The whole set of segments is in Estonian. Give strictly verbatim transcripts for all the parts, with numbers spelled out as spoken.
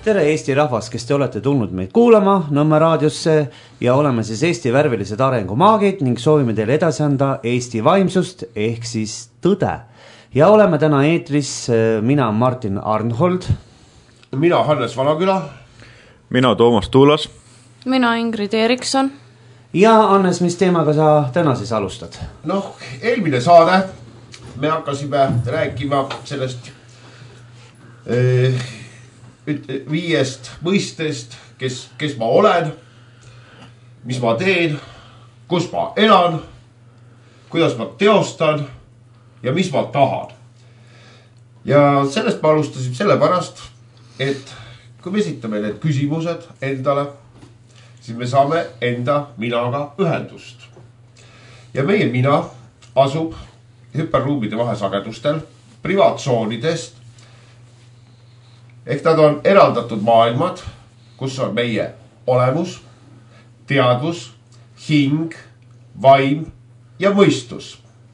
tere Eesti rahvas, kes te olete tulnud meid kuulama Nõmme raadiosse ja oleme siis Eesti värvilised arengumaagid ning soovime teile edasi anda Eesti vaimsust ehk siis tõde. Ja oleme täna eetris mina Martin Arnhold, mina Hannes Valaküla, mina Toomas Tuulas, mina Ingrid Erikson. Ja Hannes, mis teemaga sa täna siis alustad? Noh, eelmine saade me hakkasime rääkima sellest eh, viiest mõistest, kes, kes ma olen, mis ma teen, kus ma elan, kuidas ma teostan ja mis ma tahan. Ja sellest ma alustasin sellepärast, et kui me esitame need küsimused endale, siis me saame enda minaga ühendust. Ja meie mina asub hüperruumide vahesagedustel, privaatsoonidest, ehk nad on eraldatud maailmad, kus on meie olemus, teadvus, hing, vaim ja mõistus.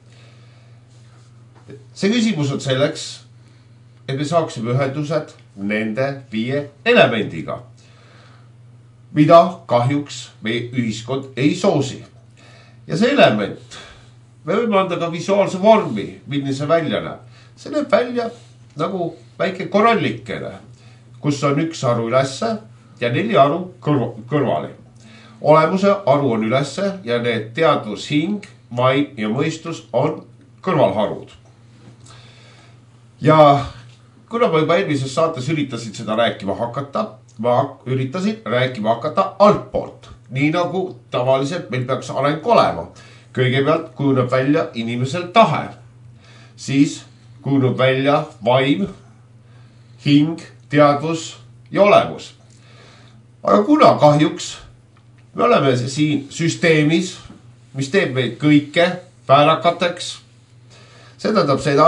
See küsimus on selleks, et me saaksime ühendused nende viie elemendiga, mida kahjuks meie ühiskond ei soosi. Ja see element, me võime anda ka visuaalse vormi, milline see välja näeb. See näeb välja nagu väike korallikene, kus on üks aru ülesse ja neli aru kõrvali. Olemuse aru on ülesse ja need teadvus, hing, vaim ja mõistus on kõrvalharud. Ja kuna ma juba eelmises saates üritasin seda rääkima hakata, ma üritasin rääkima hakata altpoolt, nii nagu tavaliselt meil peaks areng olema. Kõigepealt kujuneb välja inimesel tahe, siis kujuneb välja vaim, hing, teadvus ja olemus. Aga kuna kahjuks me oleme siin süsteemis, mis teeb meid kõike väärakateks, see tähendab seda,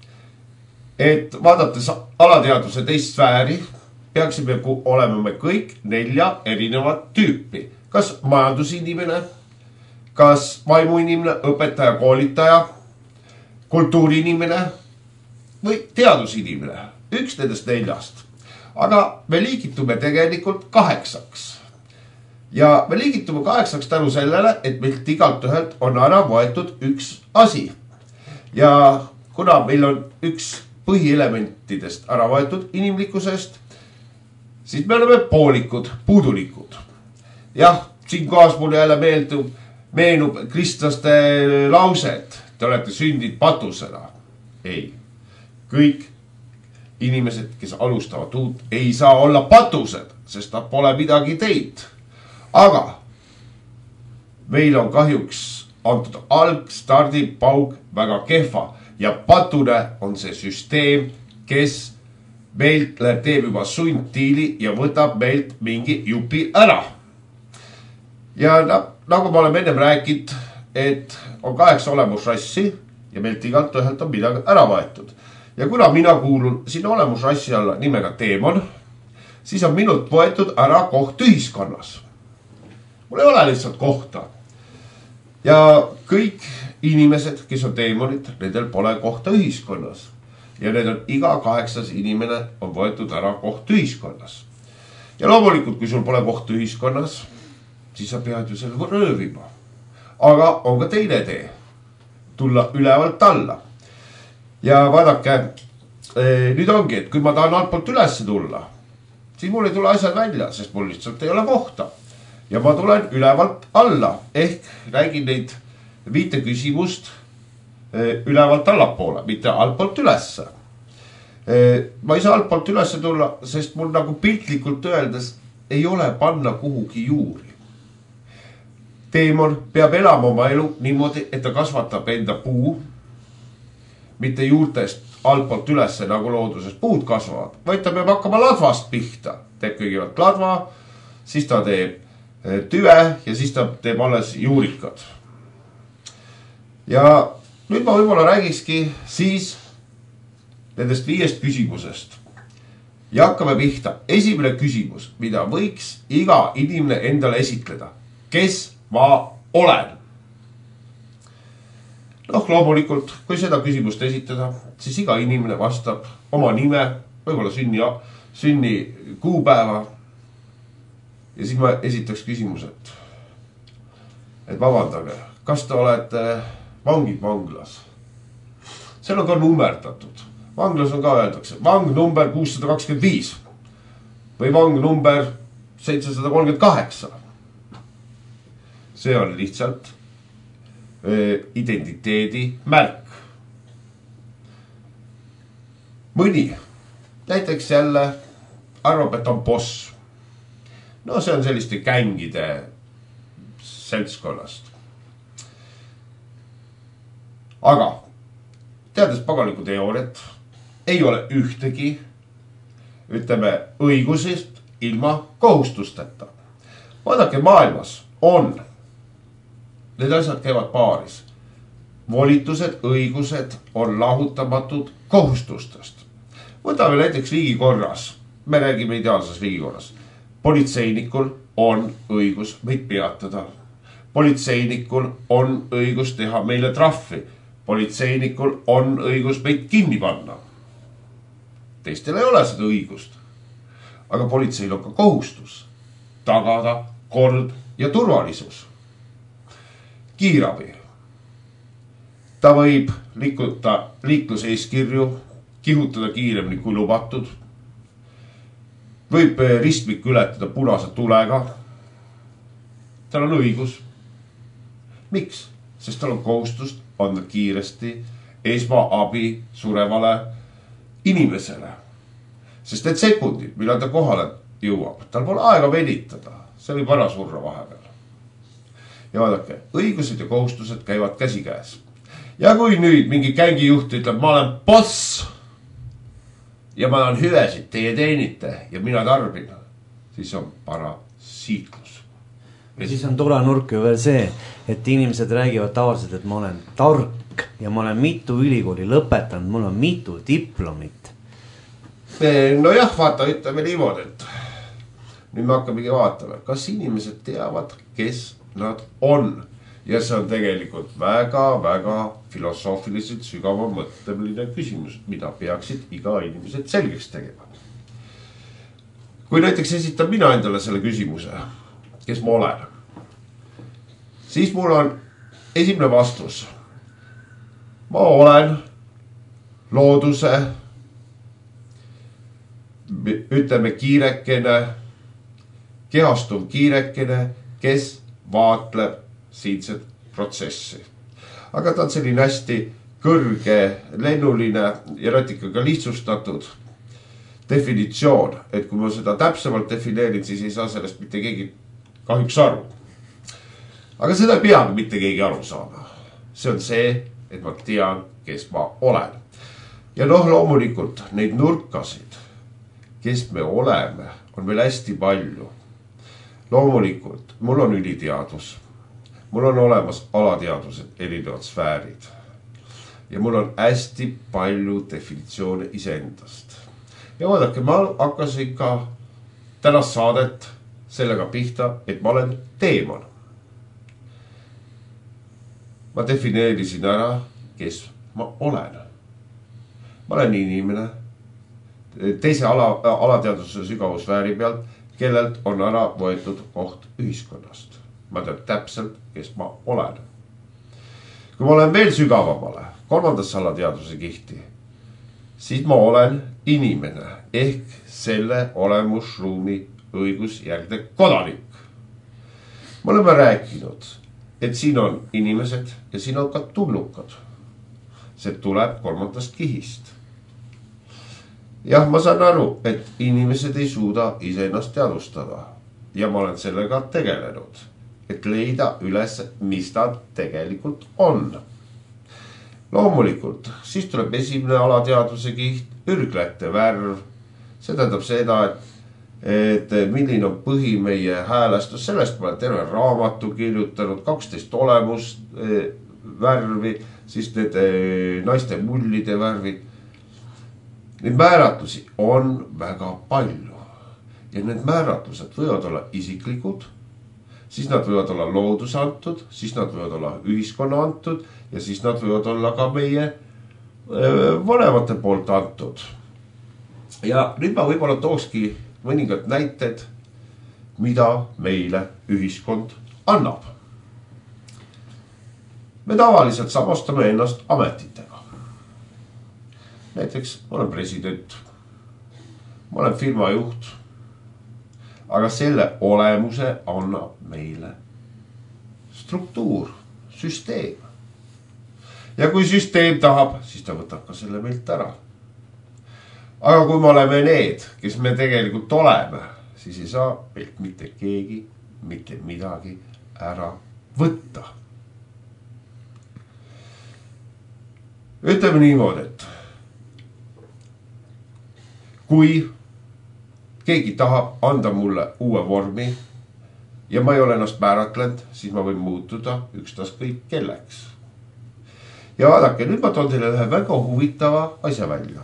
et vaadates alateadvuse teist sfääri, peaksime olema me kõik nelja erinevat tüüpi. Kas majandusinimene, kas vaimuinimene, õpetaja, koolitaja, kultuuriinimene või teadusinimene. Üks nendest neljast. Aga me liigitume tegelikult kaheksaks. Ja me liigitume kaheksaks tänu sellele, et meilt igalt ühelt on ära võetud üks asi. Ja kuna meil on üks põhielementidest ära võetud inimlikkusest, siis me oleme poolikud, puudulikud. Jah, siin kohas mulle jälle meeldub, meenub kristlaste lauset, te olete sündid patusena. Ei, kõik inimesed, kes alustavad uut, ei saa olla patused, sest nad pole midagi teinud. Aga meil on kahjuks antud alg, stardipauk väga kehva ja patune on see süsteem, kes meilt teeb juba sundtiili ja võtab meilt mingi jupi ära. Ja nagu ma olen ennem rääkinud, et on kaheksa olemusrassi ja meilt igalt ühelt on midagi ära võetud. Ja kuna mina kuulun sinna olemusrassi alla nimega teemon, siis on minult võetud ära koht ühiskonnas. Mul ei ole lihtsalt kohta. Ja kõik inimesed, kes on teemonid, nendel pole kohta ühiskonnas. Ja need on iga kaheksas inimene on võetud ära koht ühiskonnas. Ja loomulikult, kui sul pole koht ühiskonnas, siis sa pead ju selle röövima. Aga on ka teine tee. Tulla ülevalt alla. Ja vaadake, nüüd ongi, et kui ma tahan altpoolt ülesse tulla, siis mul ei tule asjad välja, sest mul lihtsalt ei ole kohta. Ja ma tulen ülevalt alla, ehk räägin neid viite küsimust ülevalt allapoole, mitte altpoolt ülesse. Ma ei saa altpoolt ülesse tulla, sest mul nagu piltlikult öeldes ei ole panna kuhugi juuri. Teemon peab elama oma elu niimoodi, et ta kasvatab enda puu, mitte juurtest altpoolt ülesse nagu looduses puud kasvavad, vaid ta peab hakkama ladvast pihta. Teeb kõigepealt ladva, siis ta teeb tüve ja siis ta teeb alles juurikad. Ja nüüd ma võib-olla räägikski siis nendest viiest küsimusest. Ja hakkame pihta. Esimene küsimus, mida võiks iga inimene endale esitleda. Kes ma olen? Noh, loomulikult, kui seda küsimust esitada, siis iga inimene vastab oma nime, võib-olla sünni, sünni kuupäeva. Ja siis ma esitaks küsimused, et vabandage, kas te olete vangid vanglas? Seal on ka nummerdatud. Vanglas on ka öeldakse vang number kuussada kakskümmend viis või vang number seitsesada kolmkümmend kaheksa. See on lihtsalt identiteedi märk. Mõni näiteks jälle arvab, et on boss. No see on selliste gängide seltskonnast. Aga teades pagaliku teooriat, ei ole ühtegi, ütleme, õigusest ilma kohustusteta. Vaadake, maailmas on, need asjad käivad paaris. Volitused, õigused on lahutamatud kohustustest. Võtame näiteks riigikorras. Me räägime ideaalses riigikorras. Politseinikul on õigus meid peatada. Politseinikul on õigus teha meile trahvi. Politseinikul on õigus meid kinni panna. Teistel ei ole seda õigust. Aga politseil on ka kohustus tagada kord ja turvalisus. Kiirabi. Ta võib liikuda liikluseeskirju, kihutada kiiremini kui lubatud. Võib ristmik ületada punase tulega. Tal on õigus. Miks? Sest tal on kohustust anda kiiresti esmaabi surevale inimesele. Sest need sekundid, millal ta kohale jõuab, tal pole aega venitada. See võib ära surra vahepeal. Ja vaadake, õigused ja kohustused käivad käsikäes. Ja kui nüüd mingi gängijuht ütleb, ma olen boss ja ma olen hüvesid, teie teenite ja mina tarbin, siis on parasiitlus. Ja siis on tulenurk ju veel see, et inimesed räägivad tavaliselt, et ma olen tark ja ma olen mitu ülikooli lõpetanud, mul on mitu diplomit. No jah, vaata, ütleme niimoodi, et nüüd me hakkamegi vaatama, kas inimesed teavad, kes nad on. Ja see on tegelikult väga-väga filosoofiliselt sügava mõtteline küsimus, mida peaksid iga inimesed selgeks tegema. Kui näiteks esitan mina endale selle küsimuse, kes ma olen, siis mul on esimene vastus. Ma olen looduse, ütleme kiirekene, kehastuv kiirekene, kes vaatleb siinset protsessi. Aga ta on selline hästi kõrge, lennuline ja ratikaga lihtsustatud definitsioon, et kui ma seda täpsemalt defineerin, siis ei saa sellest mitte keegi kahjuks aru. Aga seda ei peagi mitte keegi aru saama. See on see, et ma tean, kes ma olen. Ja noh, loomulikult neid nurkasid, kes me oleme, on veel hästi palju. Loomulikult, mul on üliteadus. Mul on olemas alateadused, erinevad sfäärid. Ja mul on hästi palju definitsioone iseendast. Ja vaadake, ma hakkasin ka tänast saadet sellega pihta, et ma olen teemon. Ma defineerisin ära, kes ma olen. Ma olen inimene teise ala, alateaduse sügavusfääri pealt, kellelt on ära võetud koht ühiskonnast. Ma tean täpselt, kes ma olen. Kui ma olen veel sügavamale, kolmandasse alateaduse kihti, siis ma olen inimene ehk selle olemusruumi õigusjärgne kodanik. Me oleme rääkinud, et siin on inimesed ja siin on ka tulnukad. See tuleb kolmandast kihist. Jah, ma saan aru, et inimesed ei suuda iseennast teadvustada ja ma olen sellega tegelenud, et leida üles, mis ta tegelikult on. Loomulikult, siis tuleb esimene alateaduse kiht, ürglätte värv. See tähendab seda, et, et milline on põhi meie häälestus, sellest ma olen terve raamatu kirjutanud, kaksteist olemust värvi, siis need naiste mullide värvid. Neid määratlusi on väga palju ja need määratlused võivad olla isiklikud, siis nad võivad olla looduse antud, siis nad võivad olla ühiskonna antud ja siis nad võivad olla ka meie vanemate poolt antud. ja nüüd ma võib-olla tookski mõningad näited, mida meile ühiskond annab. Me tavaliselt samastame ennast ametitega. Näiteks ma olen president, ma olen firma juht, aga selle olemuse annab meile struktuur, süsteem. Ja kui süsteem tahab, siis ta võtab ka selle meilt ära. Aga kui me oleme need, kes me tegelikult oleme, siis ei saa meilt mitte keegi, mitte midagi ära võtta. Ütleme niimoodi, et kui keegi tahab anda mulle uue vormi ja ma ei ole ennast määratlenud, siis ma võin muutuda ükstaskõik kelleks. Ja vaadake, nüüd ma toon teile ühe väga huvitava asja välja.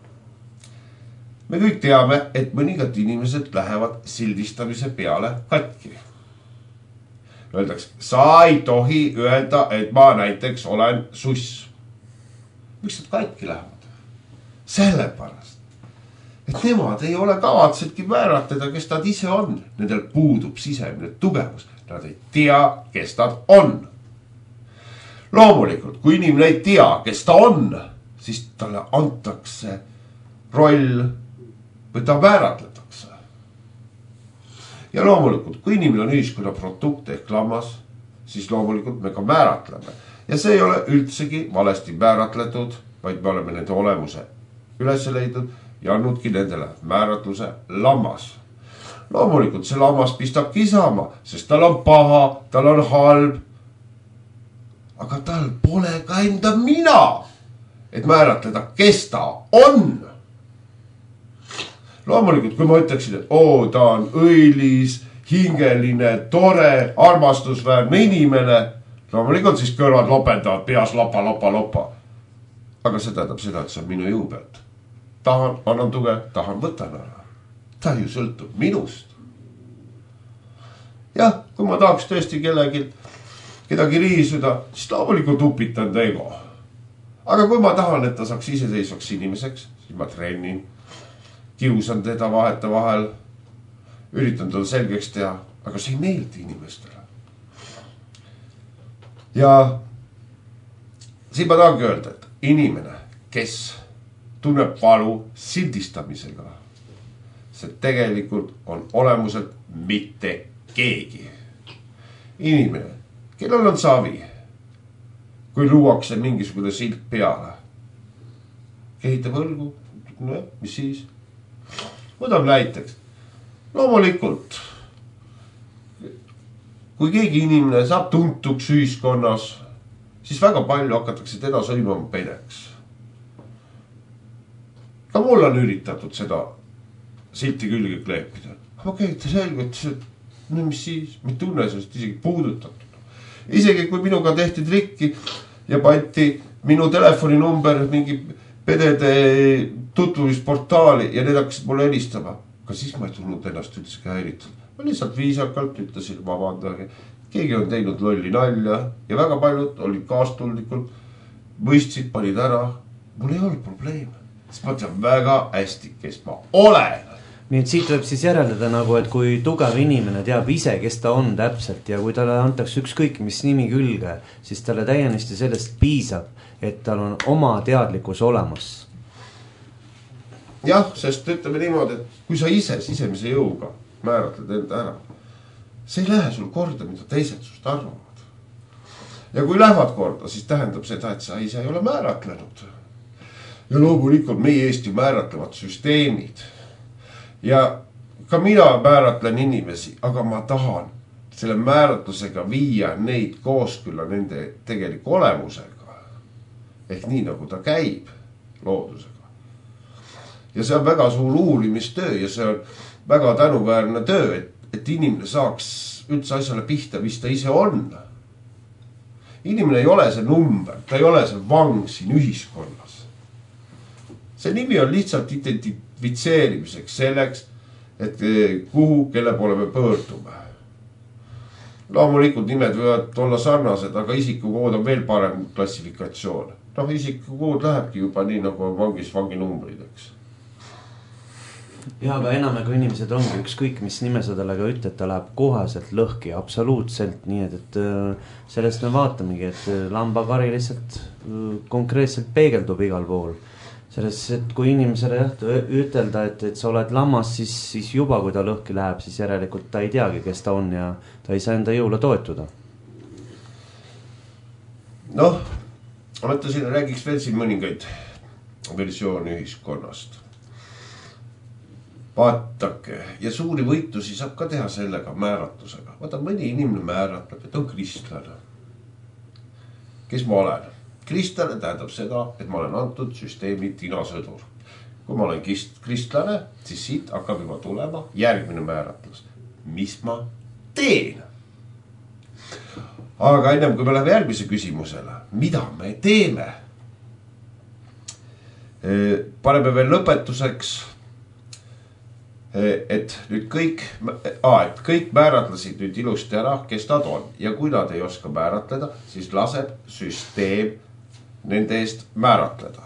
Me kõik teame, et mõningad inimesed lähevad sildistamise peale katki. Öeldaks, sa ei tohi öelda, et ma näiteks olen suss. Miks nad katki lähevad? Sellepärast, et nemad ei ole kavatsedki määratleda, kes nad ise on. Nendel puudub sisemine tugevus. Nad ei tea, kes nad on. Loomulikult, kui inimene ei tea, kes ta on, siis talle antakse roll või ta määratletakse. Ja loomulikult, kui inimene on ühiskonna produkt ehk lammas, siis loomulikult me ka määratleme. Ja see ei ole üldsegi valesti määratletud, vaid me oleme nende olemuse üles leidnud ja annudki nendele määratluse lammas. Loomulikult see lammas pistab kisama, sest tal on paha, tal on halb. Aga tal pole ka enda mina, et määratleda, kes ta on. Loomulikult, kui ma ütleksin, et oo, ta on õilis, hingeline, tore, armastusväärne inimene, loomulikult siis kõrvad lopendavad peas lopa, lopa, lopa. Aga see tähendab seda, et see on minu jõu pealt. Tahan, annan tuge, tahan, võtan ära. Ta ju sõltub minust. Jah, kui ma tahaks tõesti kellegi, kedagi riisuda, siis loomulikult upitan ta ego. Aga kui ma tahan, et ta saaks iseseisvaks inimeseks, siis ma trennin, kiusan teda vaheta vahel, üritan teda selgeks teha, aga see ei meeldi inimestele. Ja siin ma tahangi öelda, et inimene, kes tunneb valu sildistamisega, see tegelikult on olemuselt mitte keegi. Inimene, kellel on savi, kui luuakse mingisugune silt peale, kehitab õlgu, no, mis siis? Võtab näiteks. Loomulikult, kui keegi inimene saab tuntuks ühiskonnas, siis väga palju hakatakse teda sõimama pedeks. Ka mul on üritatud seda silti külge kleepida. Okei, ta selgelt, no mis siis, ma ei tunne sellest isegi puudutatud. Isegi kui minuga tehti trikki ja pandi minu telefoninumber mingi pedede tutvumisportaali ja need hakkasid mulle helistama. Ka siis ma ei tulnud ennast üldse häiritud. Ma lihtsalt viisakalt ütlesin vabandage. Keegi on teinud lolli nalja ja väga paljud olid kaastullikult, mõistsid, panid ära. Mul ei olnud probleeme. Sest ma tean väga hästi, kes ma olen. Nii et siit võib siis järeldada nagu, et kui tugev inimene teab ise, kes ta on täpselt ja kui talle antakse ükskõik mis nimi külge, siis talle täiesti sellest piisab, et tal on oma teadlikkus olemas. Jah, sest ütleme niimoodi, et kui sa ise sisemise jõuga määratled enda ära, see ei lähe sul korda, mida teised sust arvavad. Ja kui lähevad korda, siis tähendab seda, et sa ise ei ole määratlenud. Ja loomulikult meie Eesti määratlevad süsteemid. Ja ka mina määratlen inimesi, aga ma tahan selle määratlusega viia neid kooskülla nende tegeliku olemusega. Ehk nii nagu ta käib loodusega. Ja see on väga suur uurimistöö ja see on väga tänuväärne töö, et, et inimene saaks üldse asjale pihta, mis ta ise on. Inimene ei ole see number, ta ei ole see vang siin ühiskonnas. See nimi on lihtsalt identifitseerimiseks selleks, et kuhu, kelle poole me pöördume. Loomulikult nimed võivad olla sarnased, aga isikukood on veel parem klassifikatsioon. Noh, isikukood lähebki juba nii, nagu on vangis vanginumbrid, eks. ja, aga enamega inimesed ongi ükskõik, mis nime sa talle ka ütled, ta läheb kohaselt lõhki, absoluutselt, nii et, et sellest me vaatamegi, et lambakari lihtsalt konkreetselt peegeldub igal pool. Selles, et kui inimesele jah, ütelda, et, et sa oled lammas, siis, siis juba kui ta lõhki läheb, siis järelikult ta ei teagi, kes ta on ja ta ei saa enda jõule toetuda. Noh, mõtlesin, räägiks veel siin mõningaid versiooni ühiskonnast. Vaatake, ja suuri võitusi saab ka teha sellega määratlusega. Vaata, mõni inimene määratleb, et on kristlane. Kes ma olen? Kristlane tähendab seda, et ma olen antud süsteemi tinasõdur. Kui ma olen kristlane, siis siit hakkab juba tulema järgmine määratlus. Mis ma teen? Aga ennem kui me läheme järgmise küsimusele, mida me teeme? Paneme veel lõpetuseks, et nüüd kõik, aa, et kõik määratlesid nüüd ilusti ära, kes nad on. Ja kui nad ei oska määratleda, siis laseb süsteem nende eest määratleda.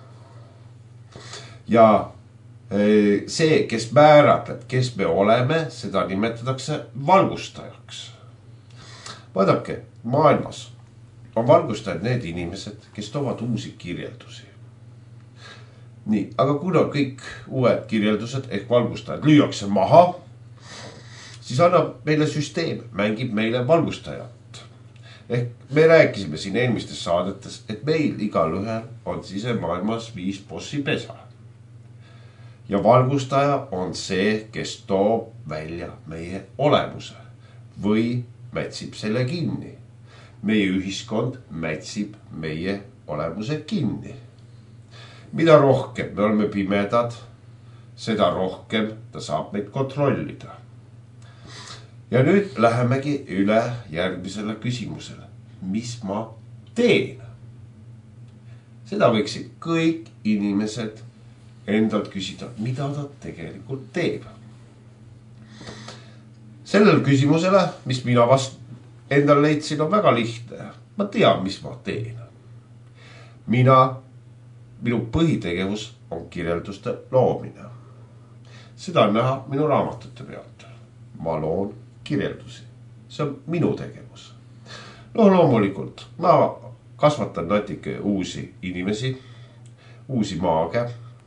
Ja see, kes määratleb, kes me oleme, seda nimetatakse valgustajaks. Vaadake, maailmas on valgustajad need inimesed, kes toovad uusi kirjeldusi. Nii, aga kuna kõik uued kirjeldused ehk valgustajad lüüakse maha, siis annab meile süsteem, mängib meile valgustajat. Ehk me rääkisime siin eelmistes saadetes, et meil igal ühel on sisemaailmas viis bossi pesa. Ja valgustaja on see, kes toob välja meie olemuse või mätsib selle kinni. Meie ühiskond mätsib meie olemuse kinni. Mida rohkem me oleme pimedad, seda rohkem ta saab meid kontrollida. Ja nüüd lähemegi üle järgmisele küsimusele. Mis ma teen? Seda võiksid kõik inimesed endalt küsida, mida ta tegelikult teeb. Sellel küsimusele, mis mina vast endal leidsin, on väga lihtne. Ma tean, mis ma teen. Mina, minu põhitegevus on kirjelduste loomine. Seda on näha minu raamatute pealt. Ma loon kirjeldusi. See on minu tegevus. No loomulikult, ma kasvatan natuke uusi inimesi, uusi maage.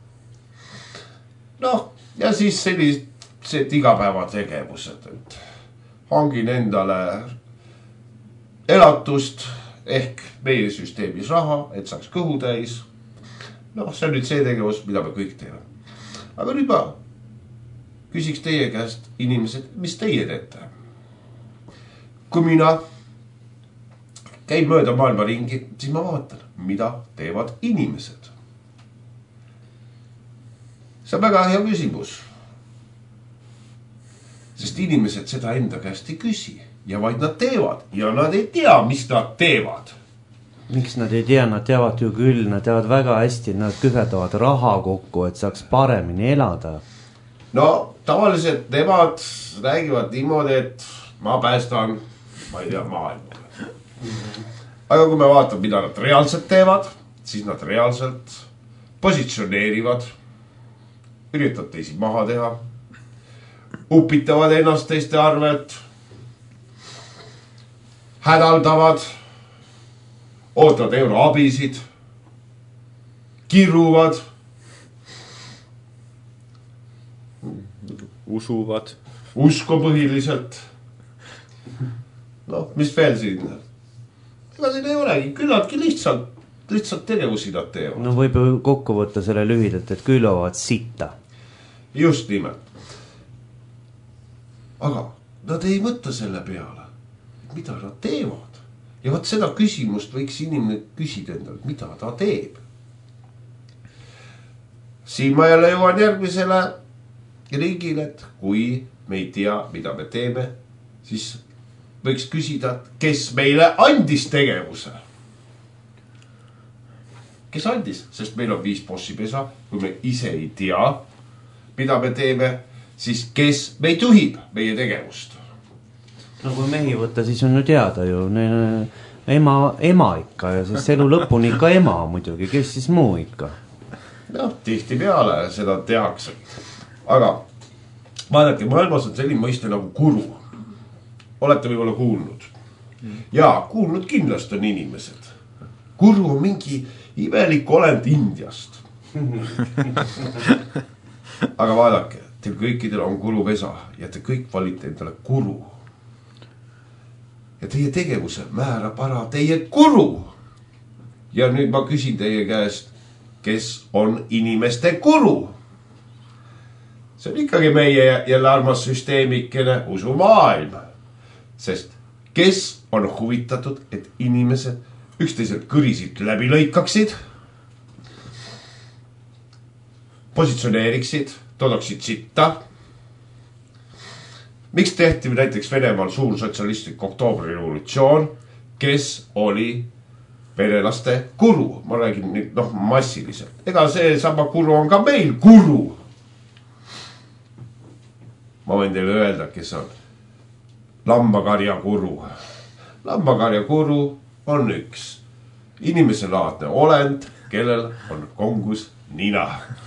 Noh, ja siis sellised igapäevategevused, et hangin endale elatust ehk meie süsteemis raha, et saaks kõhu täis. Noh, see on nüüd see tegevus, mida me kõik teeme. Aga nüüd ma küsiks teie käest inimesed, mis teie teete? Kui mina käin mööda maailma ringi, siis ma vaatan, mida teevad inimesed. See on väga hea küsimus. Sest inimesed seda enda käest ei küsi ja vaid nad teevad ja nad ei tea, mis nad teevad. Miks nad ei tea, nad teavad ju küll, nad teavad väga hästi, nad kühvetavad raha kokku, et saaks paremini elada. No tavaliselt nemad räägivad niimoodi, et ma päästan, ma ei tea, maailma. Aga kui me vaatame, mida nad reaalselt teevad, siis nad reaalselt positsioneerivad, üritavad teisi maha teha, upitavad ennast teiste arvelt, hädaldavad, ootavad euroabisid, kiruvad, usuvad, usko põhiliselt. Noh, mis veel siin? Ega siin ei olegi, küllaltki lihtsalt, lihtsalt tegevusi nad teevad. No võib kokku võtta selle lühidalt, et külvavad sitta. Just nimelt. Aga nad ei mõtle selle peale, mida nad teevad. Ja võt seda küsimust võiks inimene küsida endale, mida ta teeb. Siin ma jälle jõuan järgmisele riigile, et kui me ei tea, mida me teeme, siis võiks küsida, kes meile andis tegevuse. Kes andis? Sest meil on viis bossi pesa, kui me ise ei tea, mida me teeme, siis kes meid juhib meie tegevust. No kui mehi võtta, siis on ju teada ju, ema, ema ikka ja sest elu lõpuni ikka ema muidugi, kes siis muu ikka? Noh, tihti peale seda tehakse. aga vaadake, maailmas on selline mõiste nagu kuru. Olete võib-olla kuulnud? Jaa, kuulnud kindlasti on inimesed. Kuru on mingi imelik olend Indiast. Aga vaadake, teil kõikidel on kurupesa ja te kõik valite endale kuru. Ja teie tegevuse määrab ära teie kuru. Ja nüüd ma küsin teie käest, kes on inimeste kuru? See on ikkagi meie jälle armas süsteemikene usumaailm. Sest kes on huvitatud, et inimesed üksteiselt kõrisid läbi lõikaksid, positsioneeriksid, toodaksid sitta. Miks tehti näiteks Venemaal suur sotsialistlik oktoobri revolutsioon, kes oli venelaste kuru? Ma räägin nüüd noh, massiliselt. Ega see sama kuru on ka meil kuru. Ma võin teile öelda, kes on lambakarja kuru. Lambakarja kuru on üks inimeselaadne olend, kellel on kongus nina.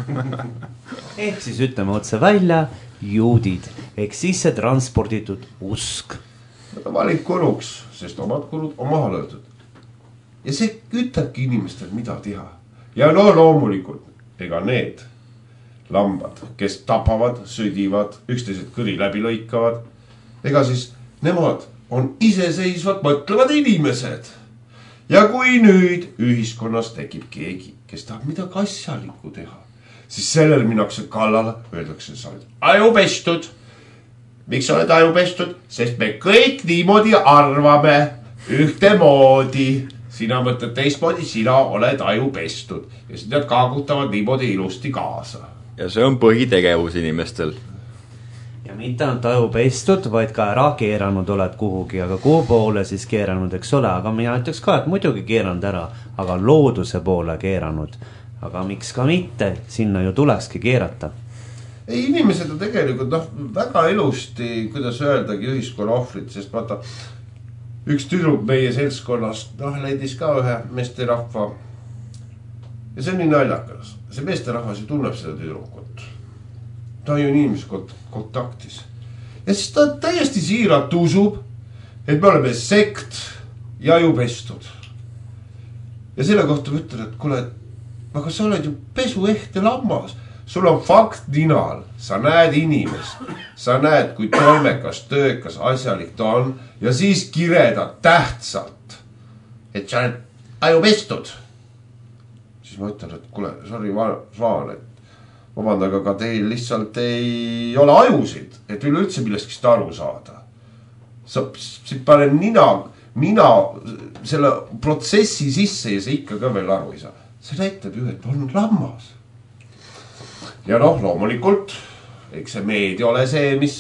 Ehk siis ütleme otse välja, juudid, ehk sisse transporditud usk. Nad on valid kuruks, sest omad kurud on maha löödud. Ja see ütlebki inimestel, mida teha. Ja no loomulikult, ega need lambad, kes tapavad, sõdivad, üksteiselt kõri läbi lõikavad, ega siis nemad on iseseisvad mõtlevad inimesed. Ja kui nüüd ühiskonnas tekib keegi, kes tahab midagi asjalikku teha, siis sellel minnakse kallale, öeldakse, sa oled ajupestud. Miks sa oled ajupestud? Sest me kõik niimoodi arvame ühtemoodi. Sina mõtled teistmoodi, sina oled ajupestud. Ja siis nad kaagutavad niimoodi ilusti kaasa. Ja see on põhitegevus inimestel. Ja mitte ainult ajupestud, vaid ka ära keeranud oled kuhugi, aga kuhu poole siis keeranud, eks ole, aga mina ütleks ka, et muidugi keeranud ära, aga looduse poole keeranud. Aga miks ka mitte, sinna ju tulekski keerata. Ei, inimesed on tegelikult noh, väga ilusti, kuidas öeldagi ühiskonna ohvrid, sest vaata, üks tüdruk meie seltskonnast, noh, leidis ka ühe meesterahva. Ja see on nii naljakas. See meesterahvas ju tunneb seda tüdrukut. Ta on ju inimese kontaktis. Ja siis ta täiesti siiralt usub, et me oleme sekt ja ajupestud. Ja selle kohta ma ütlen, et kuule, aga sa oled ju pesuehte lammas. Sul on fakt ninal. Sa näed inimest. Sa näed, kui toimekas, töökas, asjalik ta on. Ja siis kiredad tähtsalt, et sa oled ajupestud. Siis ma ütlen, et kuule, sorry, Svaan, et vabandaga ka teil lihtsalt ei ole ajusid, et üleüldse millestki aru saada. Sa siit pane nina, nina selle protsessi sisse ja see ikka ka veel aru ei saa. See näitab ju, et on lammas. Ja noh, loomulikult, eks see meedia ole see, mis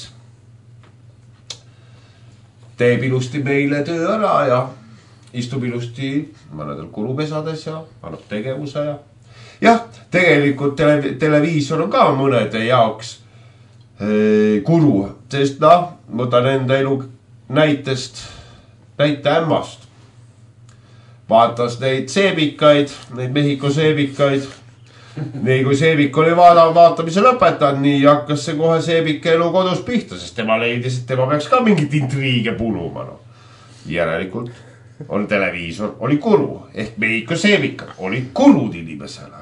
teeb ilusti meile töö ära ja istub ilusti mõnedel kurupesades ja annab tegevuse ja jah, tegelikult tele, televiisor on ka mõnede jaoks ee, kuru, sest noh, võtan enda elu näitest, näite ämmast. Vaatas neid seebikaid, neid Mehhiko seebikaid. Nii kui seebik oli vaada, vaatamise lõpetanud, nii hakkas see kohe seebike elu kodus pihta, sest tema leidis, et tema peaks ka mingit intriige puluma. No. Järelikult on televiisor, oli kuru, ehk Mehhiko seebikad olid kurud inimesele.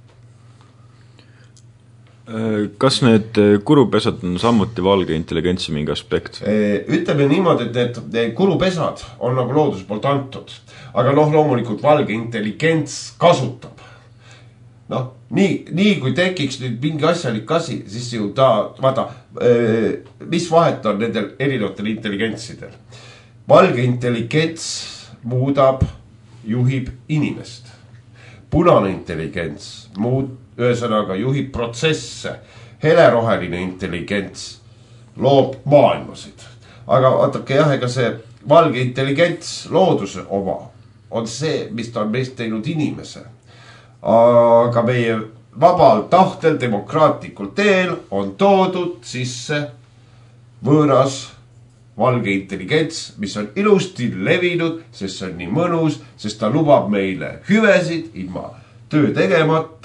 Kas need kurupesad on samuti valge intelligentsi mingi aspekt? Ütleme niimoodi, et need kurupesad on nagu looduse poolt antud, aga noh, loomulikult valge intelligents kasutab. Noh, nii, nii kui tekiks nüüd mingi asjalik asi, siis ju ta, vaata, mis vahet on nendel erinevatel intelligentsidel. Valge intelligents muudab, juhib inimest. Punane intelligents muud, ühesõnaga juhib protsesse. Heleroheline intelligents loob maailmasid. Aga vaatake jah, ega see valge intelligents looduse oma on see, mis ta on meist teinud inimese. Aga meie vabal tahtel demokraatlikul teel on toodud sisse võõras valge intelligents, mis on ilusti levinud, sest see on nii mõnus, sest ta lubab meile hüvesid ilma töö tegemata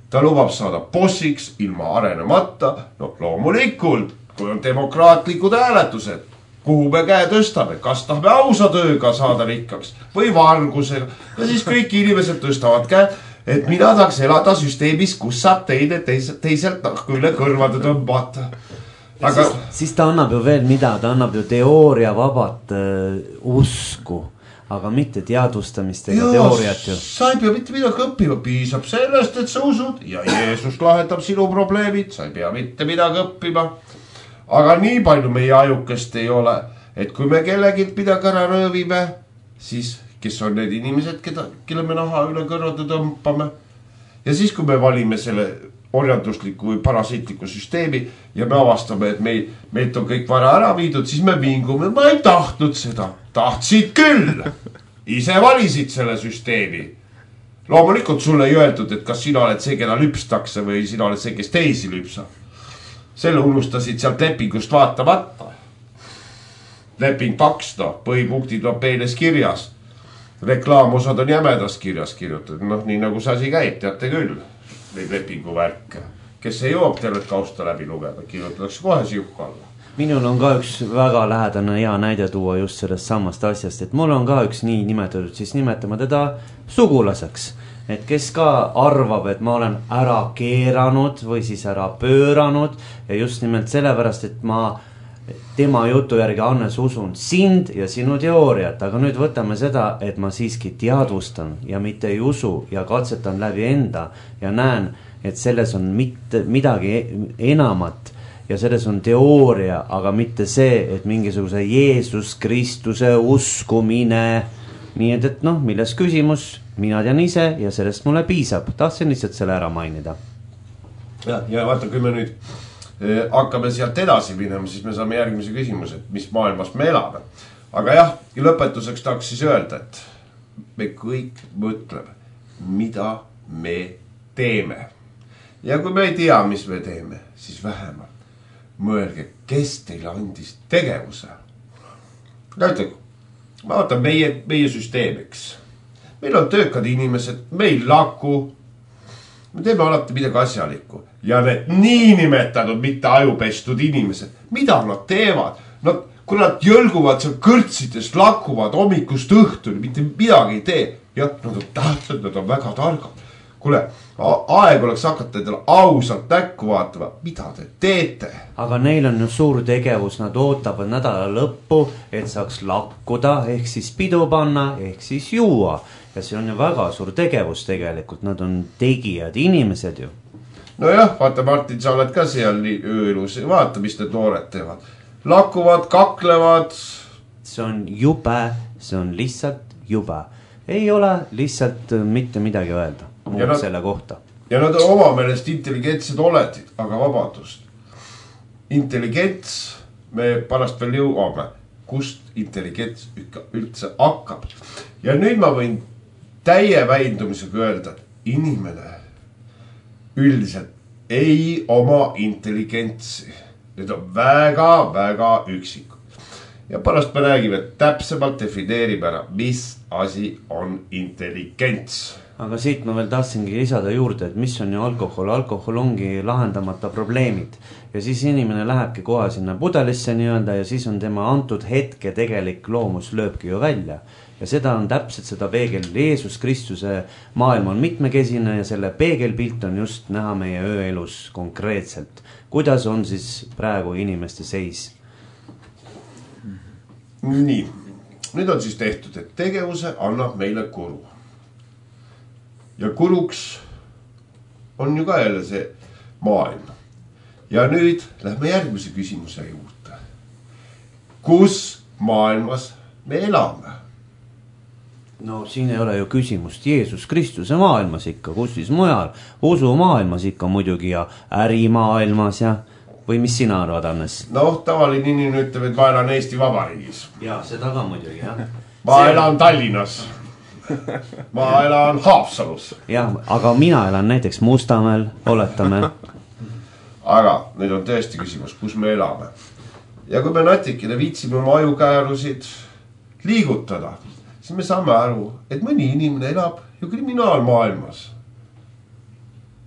ta lubab saada bossiks ilma arenemata. No loomulikult, kui on demokraatlikud hääletused, kuhu me käe tõstame, kas tahame ausa tööga saada rikkaks või vargusega. Ja siis kõik inimesed tõstavad käe, et mina tahaks elada süsteemis, kus saab teine teis, teiselt üle kõrvade tõmbata. Aga... Siis, siis ta annab ju veel mida, ta annab ju teooria vabat äh, usku, aga mitte teadvustamist ega teooriat ju. Sa ei pea mitte midagi õppima, piisab sellest, et sa usud ja Jeesus lahendab sinu probleemid, sa ei pea mitte midagi õppima. Aga nii palju meie ajukest ei ole, et kui me kellegilt midagi ära röövime, siis kes on need inimesed, keda, kelle me naha üle kõrvade tõmpame. Ja siis, kui me valime selle orjandusliku või parasiitliku süsteemi ja me avastame, et meil, meilt on kõik vara ära viidud, siis me vingume, ma ei tahtnud seda. Tahtsid küll. Ise valisid selle süsteemi. Loomulikult sulle ei öeldud, et kas sina oled see, keda lüpstakse või sina oled see, kes teisi lüpsab. Selle unustasid sealt lepingust vaatamata. Leping paks, no, põhipunktid on peenes kirjas. Reklaamosad on jämedas kirjas kirjutatud. Noh, nii nagu see asi käib, teate küll. Neid lepingu värke. Kes ei joob tervet kausta läbi lugeda, kirjutatakse kohe siuku alla. Minul on ka üks väga lähedane hea näide tuua just sellest samast asjast, et mul on ka üks nii nimetatud, siis nimetame teda sugulaseks. Et kes ka arvab, et ma olen ära keeranud või siis ära pööranud ja just nimelt sellepärast, et ma tema jutu järgi Hannes usun sind ja sinu teooriat, aga nüüd võtame seda, et ma siiski teadvustan ja mitte ei usu ja katsetan läbi enda ja näen, et selles on mitte midagi enamat ja selles on teooria, aga mitte see, et mingisuguse Jeesus Kristuse uskumine. Nii et, et noh, milles küsimus, mina tean ise ja sellest mulle piisab. Tahtsin lihtsalt selle ära mainida. Ja, ja vaata, kui me nüüd eh, hakkame sealt edasi minema, siis me saame järgmise küsimuse, et mis maailmas me elame. Aga jah, lõpetuseks tahaks siis öelda, et me kõik mõtleme, mida me teeme. Ja kui me ei tea, mis me teeme, siis vähemalt mõelge, kes teile andis tegevuse. Näiteks, ma vaatan meie, meie süsteemiks. Meil on töökad inimesed, meil laku. Me teeme alati midagi asjalikku. Ja need niinimetatud, mitte ajupestud inimesed, mida nad teevad? Nad, kui nad jõlguvad seal kõrtsides, lakuvad hommikust õhtuni, mitte midagi ei tee. Jah, nad on tähtsad, nad on väga targad. Kuule, aeg oleks hakata endale ausalt näkku vaatama, mida te teete. Aga neil on ju suur tegevus, nad ootavad nädala lõppu, et saaks lakkuda, ehk siis pidu panna, ehk siis juua. Ja see on ju väga suur tegevus tegelikult, nad on tegijad inimesed ju. No jah, vaata Martin, sa oled ka seal nii ööelus, vaata, mis need noored teevad. Lakuvad, kaklevad. See on jube, see on lihtsalt jube. Ei ole lihtsalt mitte midagi öelda. Ja nad, selle kohta. Ja nad on oma meelest intelligentsed oledid, aga vabadust. Intelligents, me pärast veel jõuame, kust intelligents üldse hakkab. Ja nüüd ma võin täie väindumisega öelda, et inimene üldiselt ei oma intelligentsi. Need on väga, väga üksikud. Ja pärast me räägime, et täpsemalt defineerime ära, mis asi on intelligents. Aga siit ma veel tahtsingi lisada juurde, et mis on ju alkohol. Alkohol ongi lahendamata probleemid. Ja siis inimene lähebki kohe sinna pudelisse nii-öelda ja siis on tema antud hetke tegelik loomus lööbki ju välja. Ja seda on täpselt seda peegel. Jeesus Kristuse maailm on mitmekesine ja selle peegelpilt on just näha meie ööelus konkreetselt. Kuidas on siis praegu inimeste seis? Nii, nüüd on siis tehtud, et tegevuse annab meile kuru. Ja kuruks on ju ka jälle see maailm. Ja nüüd lähme järgmise küsimuse juurde. Kus maailmas me elame? No siin ei ole ju küsimust Jeesus Kristuse maailmas ikka, kus siis mujal? Usu maailmas ikka muidugi ja ärimaailmas ja või mis sina arvad, Hannes? Noh, tavaline inimene ütleb, et ma elan Eesti Vabariigis. Ja seda ka muidugi, jah. Ma elan Tallinnas. Ma elan Haapsalus. Jah, aga mina elan näiteks Mustamäel, oletame. Aga nüüd on tõesti küsimus, kus me elame. Ja kui me natikene viitsime oma ajukäärusid liigutada, siis me saame aru, et mõni inimene elab ju kriminaalmaailmas.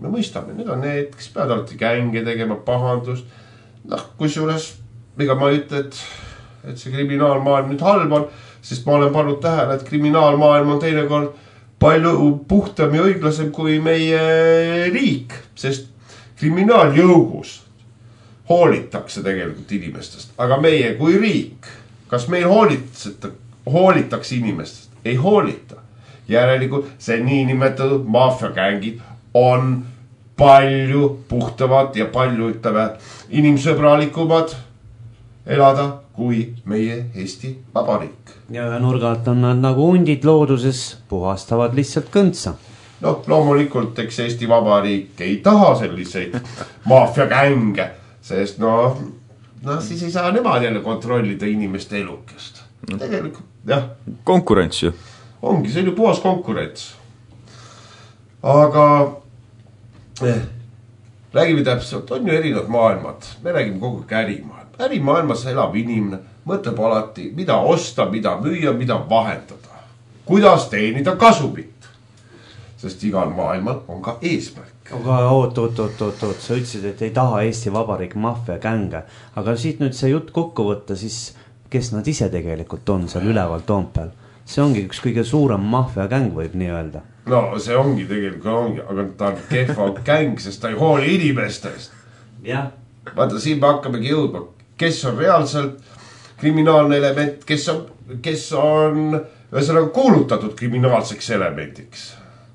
me mõistame, need on need, kes peavad alati känge tegema, pahandust. Noh, kusjuures, ega ma ei ütle, et, et see kriminaalmaailm nüüd halb on, sest ma olen pannud tähele, et kriminaalmaailm on teinekord palju puhtam ja õiglasem kui meie riik, sest kriminaaljõugus hoolitakse tegelikult inimestest, aga meie kui riik, kas meil hoolitseta, hoolitakse inimestest? Ei hoolita. Järelikult see niinimetatud maffiakängid on palju puhtamad ja palju, ütleme, inimsõbralikumad elada kui meie Eesti Vabariik. Ja ühe nurga alt on nad nagu hundid looduses, puhastavad lihtsalt kõntsa. Noh, loomulikult, eks Eesti Vabariik ei taha selliseid maffiakänge, sest noh, no, siis ei saa nemad jälle kontrollida inimeste elukest. Tegelikult, jah. Konkurents ju. Ongi, see on ju puhas konkurents. Aga eh, räägime täpselt, on ju erinevad maailmad. Me räägime kogu ärimaailma. Ärimaailmas elab inimene, mõtleb alati, mida osta, mida müüa, mida vahendada. Kuidas teenida kasumit. Sest igal maailmal on ka eesmärk. Aga oot, oot, oot, oot, oot, sa ütlesid, et ei taha Eesti Vabariik maffia känge. Aga siit nüüd see jutt kokku võtta, siis kes nad ise tegelikult on seal üleval Toompeal? See ongi üks kõige suurem maffia käng, võib nii öelda. No see ongi tegelikult ongi, aga ta on kehva käng, sest ta ei hooli inimestest. Jah. Vaata, siin me hakkamegi jõudma, kes on reaalselt kriminaalne element, kes on, kes on ühesõnaga kuulutatud kriminaalseks elemendiks.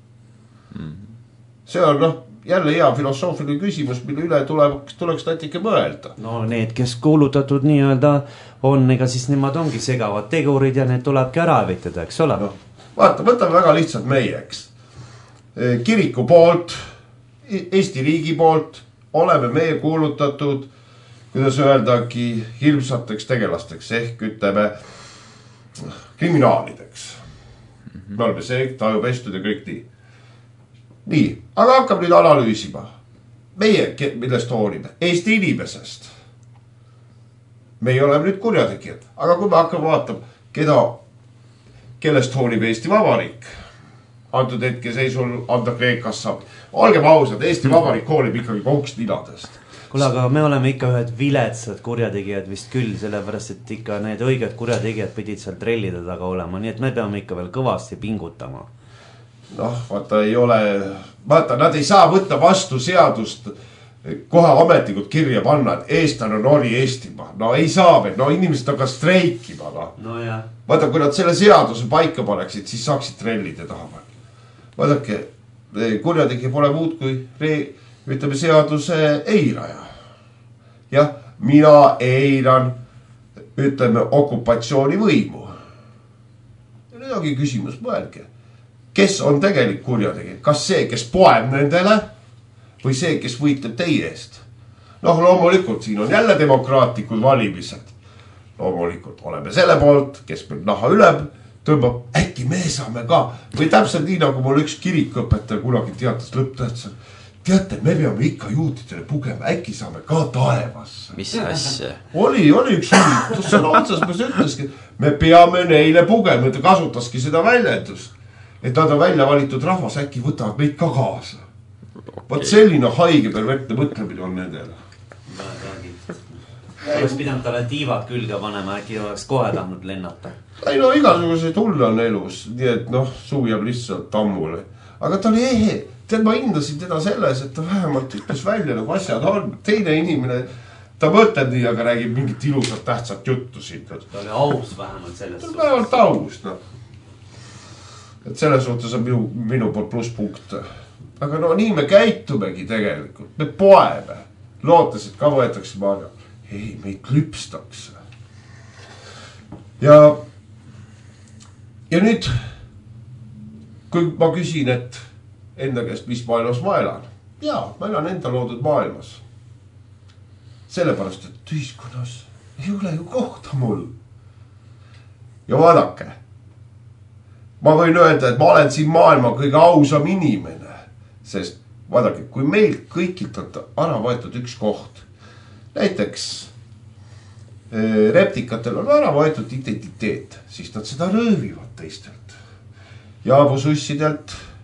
See on noh, jälle hea filosoofiline küsimus, mille üle tuleks, tuleks natuke mõelda. No need, kes kuulutatud nii-öelda on, ega siis nemad ongi segavad tegurid ja need tulebki ära hävitada, eks ole? No, vaata, võtame väga lihtsalt meie, eks. Kiriku poolt, Eesti riigi poolt oleme meie kuulutatud, kuidas öeldagi, hirmsateks tegelasteks ehk ütleme kriminaalideks. Me oleme see, tajupestud ja kõik nii. Nii, aga hakkab nüüd analüüsima. Meie, millest hoolime? Eesti inimesest. Me ei ole nüüd kurjategijad. Aga kui me hakkame vaatama, keda, kellest hoolib Eesti Vabariik, antud hetke seisul anda Kreekas saab. Olgem ausad, Eesti Vabariik hoolib ikkagi konkstinadest. Kuule, aga me oleme ikka ühed viletsad kurjategijad vist küll, sellepärast, et ikka need õiged kurjategijad pidid seal trellide taga olema, nii et me peame ikka veel kõvasti pingutama. Noh, vaata ei ole, vaata, nad ei saa võtta vastu seadust kohe ametlikult kirja panna, et eestlane on oli Eestimaa. No ei saa veel, no inimesed on ka streikima. No. No jah. Vaata, kui nad selle seaduse paika paneksid, siis saaksid trellide taha. Vaadake, kurjategi pole muud kui re-, ütleme seaduse eiraja. Jah, mina eiran, ütleme, okupatsiooni võimu. Ja nüüd ongi küsimus, mõelge. Kes on tegelik kurjategija? Kas see, kes poeb nendele või see, kes võitleb teie eest? Noh, loomulikult siin on jälle demokraatlikud valimised. Loomulikult oleme selle poolt, kes meil naha üle tõmbab, äkki me saame ka. Või täpselt nii, nagu mul üks kirikõpetaja kunagi teatas lõpptähtsal. Teate, me peame ikka juutidele pugema, äkki saame ka taevasse. Mis asja? Oli, oli üks juht, selle otsas ma ütleski, me peame neile pugema, ta kasutaski seda väljendust. Et nad on välja valitud rahvas, äkki võtavad meid ka kaasa. Okay. Vaat selline haige pervertne mõtlemine on nendele. Oleks pidanud talle tiivad külge panema, äkki oleks kohe tahtnud lennata. Ei no igasuguseid hulle on elus, nii et noh, suu jääb lihtsalt tammule. Aga ta oli ehe, tead ma hindasin teda selles, et ta vähemalt ütles välja nagu asjad on. Teine inimene, ta mõtleb nii, aga räägib mingit ilusat tähtsat juttu siin. Ta oli aus vähemalt selles. Ta oli vähemalt aus, noh. Et selles suhtes on minu, minu poolt plusspunkt. Aga no nii me käitumegi tegelikult. Me poeme. Lootes, et ka võetakse maana. Ei, meid lüpstakse. Ja, ja nüüd, kui ma küsin, et enda käest, mis maailmas ma elan. Jaa, ma elan enda loodud maailmas. Sellepärast, et ühiskonnas ei ole ju kohta mul. Ja vaadake. Ma võin öelda, et ma olen siin maailma kõige ausam inimene, sest vaadake, kui meil kõikilt on ära võetud üks koht, näiteks e, reptikatel on ära võetud identiteet, siis nad seda röövivad teistelt. Jaabusussidelt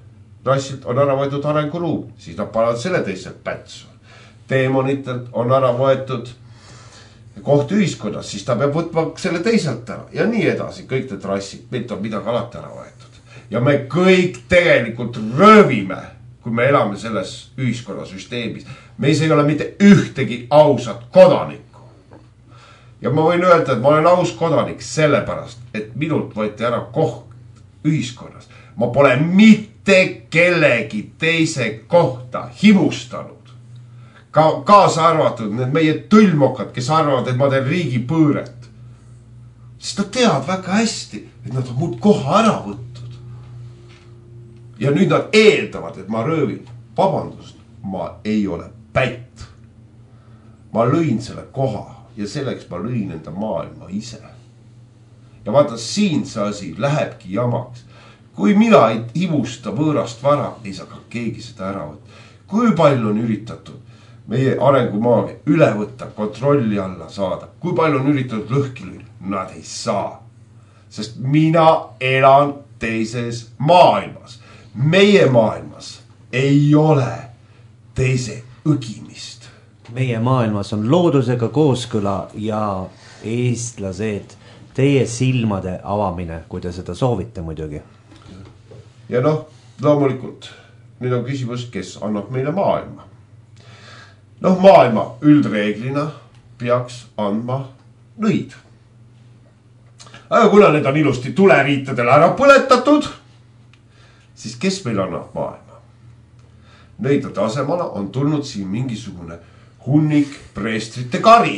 trassilt on ära võetud arenguruum, siis nad panevad selle teiselt pätsu. Teemonitelt on ära võetud koht ühiskonnas, siis ta peab võtma selle teiselt ära ja nii edasi, kõik need trassid, meilt on midagi alati ära võetud. Ja me kõik tegelikult röövime, kui me elame selles ühiskonnasüsteemis. Meis ei ole mitte ühtegi ausat kodanikku. Ja ma võin öelda, et ma olen aus kodanik sellepärast, et minult võeti ära koht ühiskonnas. Ma pole mitte kellegi teise kohta himustanud. Ka, kaasa arvatud need meie tõlmokad, kes arvavad, et ma teen riigi põõret. Sest nad teavad väga hästi, et nad on muud koha ära võttud. Ja nüüd nad eeldavad, et ma röövin. Vabandust, ma ei ole pätt. Ma lõin selle koha ja selleks ma lõin enda maailma ise. Ja vaata, siin see asi lähebki jamaks. Kui mina ei himusta võõrast vara, ei saa ka keegi seda ära võtta. Kui palju on üritatud meie arengumaagi üle võtta, kontrolli alla saada. Kui palju on üritatud lõhki lüüa? Nad ei saa. Sest mina elan teises maailmas. Meie maailmas ei ole teise õgimist. Meie maailmas on loodusega kooskõla ja eestlased, teie silmade avamine, kui te seda soovite muidugi. Ja noh, loomulikult, nüüd on küsimus, kes annab meile maailma. Noh, maailma üldreeglina peaks andma nõid. Aga kuna need on ilusti tuleriitadel ära põletatud, siis kes meil annab maailma? Nõidade asemala on tulnud siin mingisugune hunnik preestrite kari.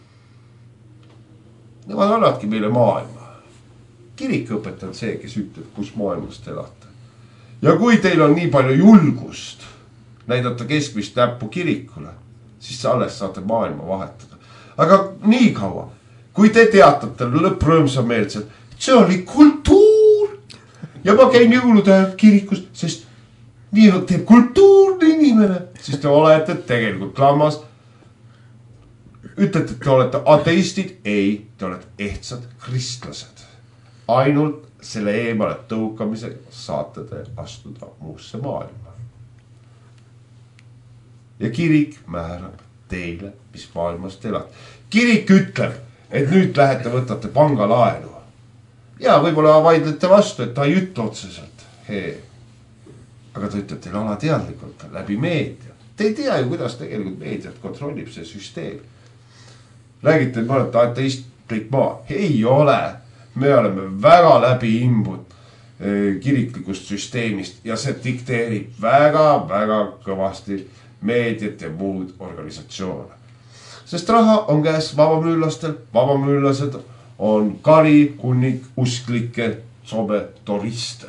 Nemad annadki meile maailma. Kirik õpetab see, kes ütleb, kus maailmast elate. Ja kui teil on nii palju julgust näidata keskmist näppu kirikule, siis alles saate maailma vahetada. Aga nii kaua, kui te teatate lõpprõõmsameelselt, see oli kultuur ja ma käin jõulude kirikus, sest nii teeb kultuurne inimene, siis te olete tegelikult lammas. Ütlete, et te olete ateistid? Ei, te olete ehtsad kristlased. Ainult selle eemale tõukamisega saate te astuda muusse maailma. Ja kirik määrab teile, mis maailmas te elate. Kirik ütleb, et nüüd lähete võtate pangalaenu. Ja võib-olla vaidlete vastu, et ta ei ütle otseselt. Hei. Aga ta ütleb teile alateadlikult läbi meedia. Te ei tea ju, kuidas tegelikult meediat kontrollib see süsteem. Räägite, et ma olete ateistlik maa. Ei ole. Me oleme väga läbi imbud kiriklikust süsteemist ja see dikteerib väga-väga kõvasti meediat ja muud organisatsioone. Sest raha on käes vabamüülastel. Vabamüülased on kari, hunnik, usklikke, sobe, toriste.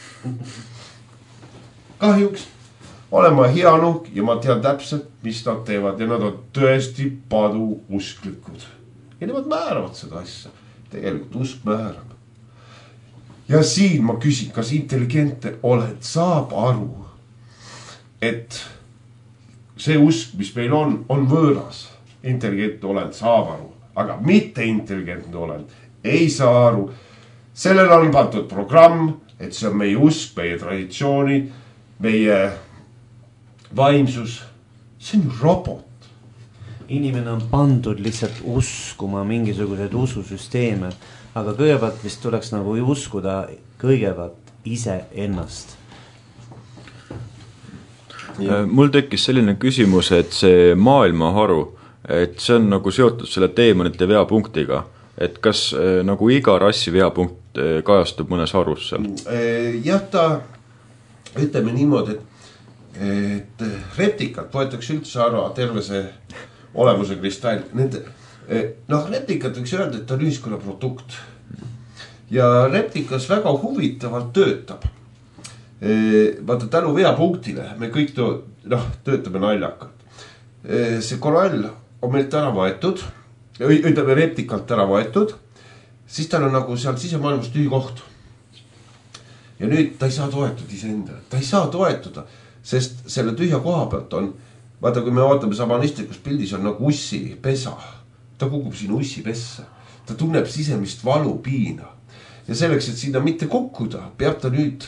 Kahjuks olen ma hianuk ja ma tean täpselt, mis nad teevad ja nad on tõesti padu usklikud. Ja nemad määravad seda asja. Tegelikult usk määrab. Ja siin ma küsin, kas intelligente oled, saab aru, et see usk, mis meil on, on võõras. Intelligentne olend saab aru, aga mitte intelligentne olend ei saa aru. Sellel on pandud programm, et see on meie usk, meie traditsiooni, meie vaimsus. See on ju robot. Inimene on pandud lihtsalt uskuma mingisuguseid ususüsteeme, aga kõigepealt vist tuleks nagu uskuda kõigepealt ise ennast. Ja. Mul tekkis selline küsimus, et see maailmaharu, et see on nagu seotud selle teemonite veapunktiga, et kas nagu iga rassi veapunkt kajastub mõnes harus seal? Jah, ta ütleme niimoodi, et, et reptikat võetakse üldse ära terve see olemuse kristall. Nende, noh, replikat võiks öelda, et ta on ühiskonna produkt. Ja replikas väga huvitavalt töötab. Vaata, tänu veapunktile me kõik to, noh, töötame naljakalt. See korall on meilt ära võetud, ütleme replikalt ära võetud, siis tal on nagu seal sisemaailmas tühi koht. Ja nüüd ta ei saa toetuda iseenda. Ta ei saa toetuda, sest selle tühja koha pealt on, vaata, kui me vaatame samanistlikus pildis on nagu ussi pesa. Ta kukub siin ussi pessa. Ta tunneb sisemist valu piina. Ja selleks, et sinna mitte kukkuda, peab ta nüüd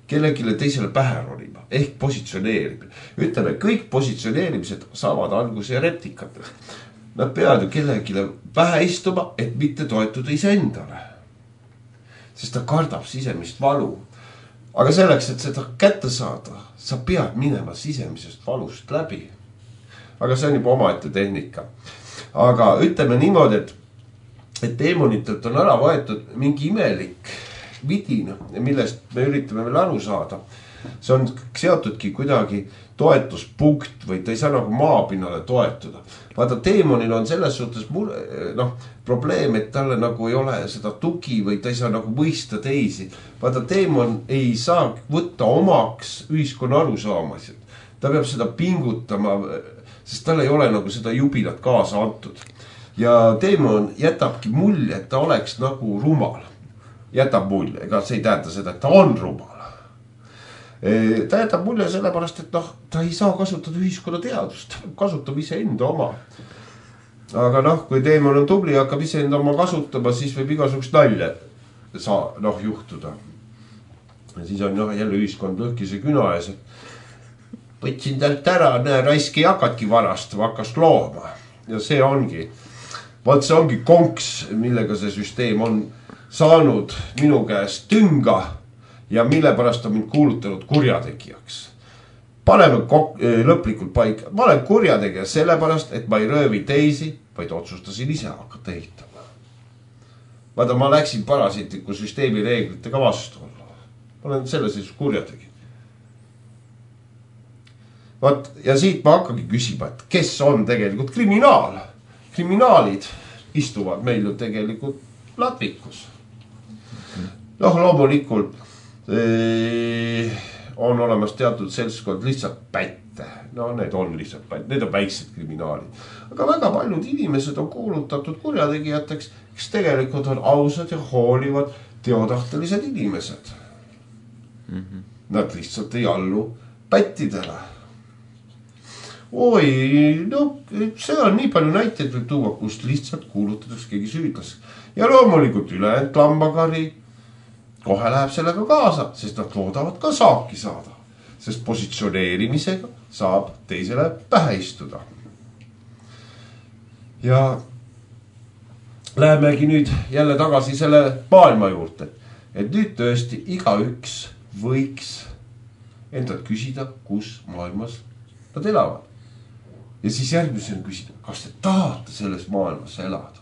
kellegile teisele pähe ronima ehk positsioneerimine. Ütleme, kõik positsioneerimised saavad alguse reptikatele. Nad peavad ju kellegile pähe istuma, et mitte toetuda iseendale. Sest ta kardab sisemist valu. Aga selleks, et seda kätte saada, sa pead minema sisemisest valust läbi. Aga see on juba omaette tehnika. Aga ütleme niimoodi, et, et deemonitelt on ära võetud mingi imelik vidin, millest me üritame veel aru saada. See on seotudki kuidagi toetuspunkt või ta ei saa nagu maapinnale toetuda. Vaata, deemonil on selles suhtes noh, probleem, et talle nagu ei ole seda tugi või ta ei saa nagu mõista teisi. Vaata, deemon ei saa võtta omaks ühiskonna arusaamasid. Ta peab seda pingutama, sest tal ei ole nagu seda jubilat kaasa antud. Ja deemon jätabki mulje, et ta oleks nagu rumal. Jätab mulje, ega see ei tähenda seda, et ta on rumal. Ta jätab mulje sellepärast, et noh, ta ei saa kasutada ühiskonna teadust, kasutab ise enda oma. Aga noh, kui deemon on tubli ja hakkab ise enda oma kasutama, siis võib igasugust nalja saa, noh, juhtuda. Ja siis on noh, jälle ühiskond lõhkise küna ees, et võtsin talt ära, näe, raisk ei hakatki varastama, hakkas looma. Ja see ongi, vaat see ongi konks, millega see süsteem on saanud minu käest tünga ja mille pärast on mind kuulutanud kurjategijaks. Paneme kok- lõplikult paika. Ma olen kurjategija sellepärast, et ma ei röövi teisi, vaid otsustasin ise hakata ehitama. Vaata, ma läksin parasiitliku süsteemi reeglitega vastu. Ma olen selle seisus kurjategija. Vaat, ja siit ma hakkagi küsima, et kes on tegelikult kriminaal. Kriminaalid istuvad meil ju tegelikult latvikus. Noh, loomulikult ee, on olemas teatud seltskond lihtsalt pätte. No need on lihtsalt pätte, need on väiksed kriminaalid. Aga väga paljud inimesed on kuulutatud kurjategijateks, kes tegelikult on ausad ja hoolivad teodahtelised inimesed. Mm-hmm. Nad lihtsalt ei allu pättidele. Oi, no see on nii palju näiteid võib tuua, kust lihtsalt kuulutatakse keegi süüdlas. Ja loomulikult ülejäänud lambakari kohe läheb sellega kaasa, sest nad loodavad ka saaki saada. Sest positsioneerimisega saab teisele pähe istuda. Ja lähemegi nüüd jälle tagasi selle maailma juurde. Et nüüd tõesti igaüks võiks endalt küsida, kus maailmas nad elavad. Ja siis järgmisena küsida, kas te tahate selles maailmas elada?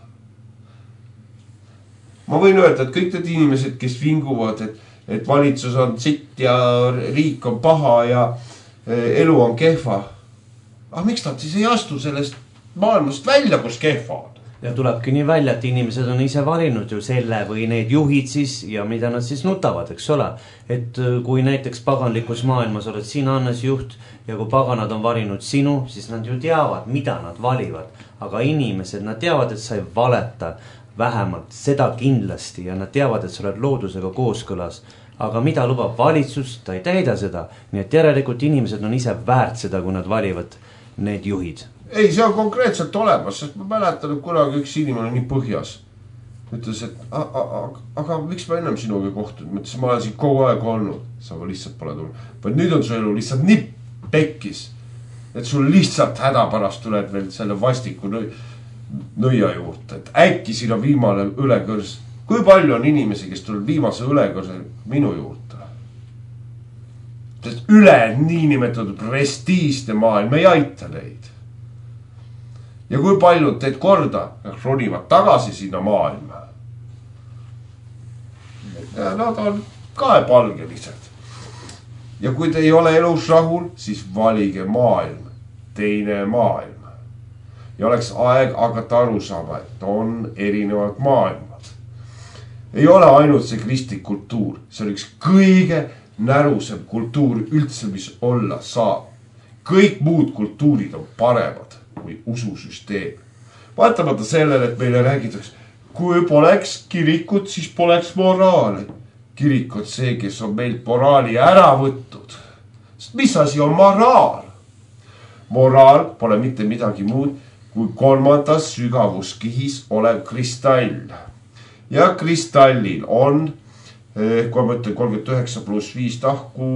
Ma võin öelda, et kõik need inimesed, kes vinguvad, et, et valitsus on sitt ja riik on paha ja elu on kehva. Aga miks nad siis ei astu sellest maailmast välja, kus kehva on? Ja tulebki nii välja, et inimesed on ise valinud ju selle või need juhid siis ja mida nad siis nutavad, eks ole. Et kui näiteks paganlikus maailmas oled sina Hannes juht ja kui paganad on valinud sinu, siis nad ju teavad, mida nad valivad. Aga inimesed, nad teavad, et sa ei valeta vähemalt seda kindlasti ja nad teavad, et sa oled loodusega kooskõlas. Aga mida lubab valitsus, ta ei täida seda. Nii et järelikult inimesed on ise väärt seda, kui nad valivad need juhid. Ei, see on konkreetselt olemas, sest ma mäletan, et kunagi üks inimene nii põhjas ütles, et aga, aga, aga miks ma ennem sinuga kohtunud? Ma ütlesin, ma olen siin kogu aeg olnud. Sa lihtsalt pole tulnud. Vaid nüüd on su elu lihtsalt nii pekkis, et sul lihtsalt hädapärast tuleb veel selle vastiku nõi, nõia juurde. Et äkki siin on viimane ülekõrs. Kui palju on inimesi, kes tuleb viimase ülekõrse minu juurde? Sest üle niinimetatud prestiiste maailm ei aita neid. Ja kui paljud teed korda ronivad tagasi sinna maailma. Ja nad on kaepalgelised. Ja kui te ei ole elus rahul, siis valige maailm. Teine maailm. Ja oleks aeg hakata aru saama, et on erinevad maailmad. Ei ole ainult see kristlik kultuur. See on üks kõige närusem kultuur üldse, mis olla saab. Kõik muud kultuurid on paremad kui ususüsteem. Vaatamata sellele, et meile räägitakse, kui poleks kirikut, siis poleks moraali. Kirik on see, kes on meilt moraali ära võttud. Sest mis asi on moraal? Moraal pole mitte midagi muud kui kolmandas sügavuskihis olev kristall. Ja kristallil on kui ma ütlen kolmkümmend üheksa pluss viis tahku.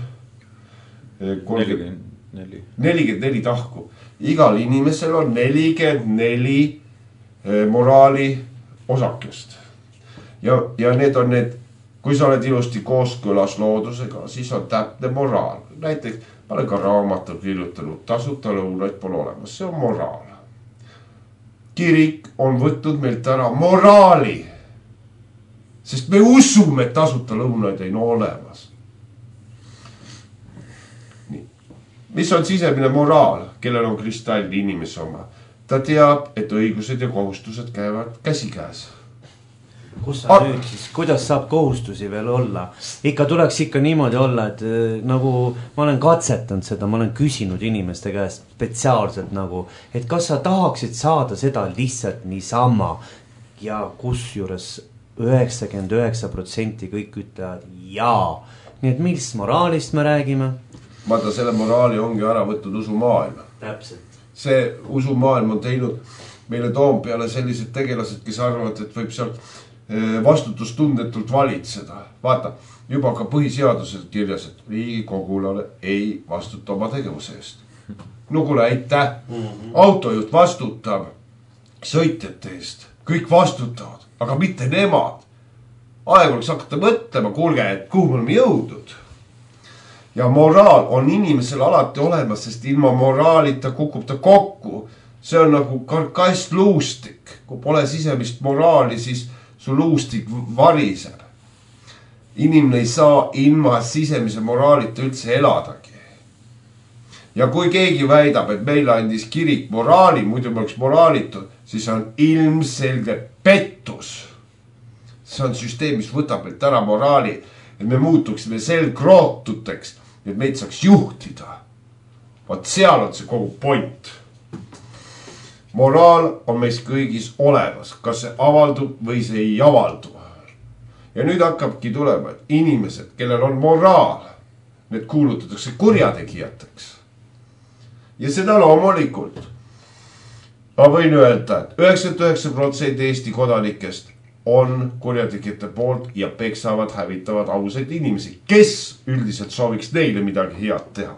nelikümmend neli tahku. Igal inimesel on nelikümmend neli moraali osakest. Ja, ja need on need, kui sa oled ilusti kooskõlas loodusega, siis on täpne moraal. Näiteks ma olen ka raamatu kirjutanud, tasuta lõunaid pole olemas, see on moraal. Kirik on võtnud meilt ära moraali, sest me usume, et tasuta lõunaid ei ole olemas. Nii. Mis on sisemine moraal, kellel on kristall inimese oma? Ta teab, et õigused ja kohustused käivad käsikäes. Kus sa nüüd siis, kuidas saab kohustusi veel olla? Ikka tuleks ikka niimoodi olla, et nagu ma olen katsetanud seda, ma olen küsinud inimeste käest spetsiaalselt nagu, et kas sa tahaksid saada seda lihtsalt niisama ja kus juures üheksakümmend üheksa protsenti kõik ütlevad jaa. Nii et millist moraalist me räägime? Vaata, selle moraali ongi ära võtnud usumaailma. Täpselt. See usumaailm on teinud meile Toompeale sellised tegelased, kes arvavad, et võib sealt vastutustundetult valitseda. Vaata, juba ka põhiseadusel kirjas, et Riigikogule ei vastuta oma tegevuse eest. No kuule, aitäh. Autojuht vastutab sõitjate eest. Kõik vastutavad, aga mitte nemad. Aeg oleks hakata mõtlema, kuulge, et kuhu me oleme jõudnud. Ja moraal on inimesel alati olemas, sest ilma moraalita kukub ta kokku. See on nagu karkass luustik. Kui pole sisemist moraali, siis su luustik variseb. Inimene ei saa ilma sisemise moraalita üldse eladagi. Ja kui keegi väidab, et meile andis kirik moraali, muidu me oleks moraalitud, siis on ilmselge pettus. See on süsteem, mis võtab meilt ära moraali, et me muutuksime selgrootuteks, et meid saaks juhtida. Vaat seal on see kogu point. Moraal on meis kõigis olemas, kas see avaldub või see ei avaldu. Ja nüüd hakkabki tulema, et inimesed, kellel on moraal, need kuulutatakse kurjategijateks. Ja seda loomulikult. Ma võin öelda, et üheksakümmend üheksa protsenti Eesti kodanikest on kurjategijate poolt ja peksavad, hävitavad ausaid inimesi, kes üldiselt sooviks neile midagi head teha.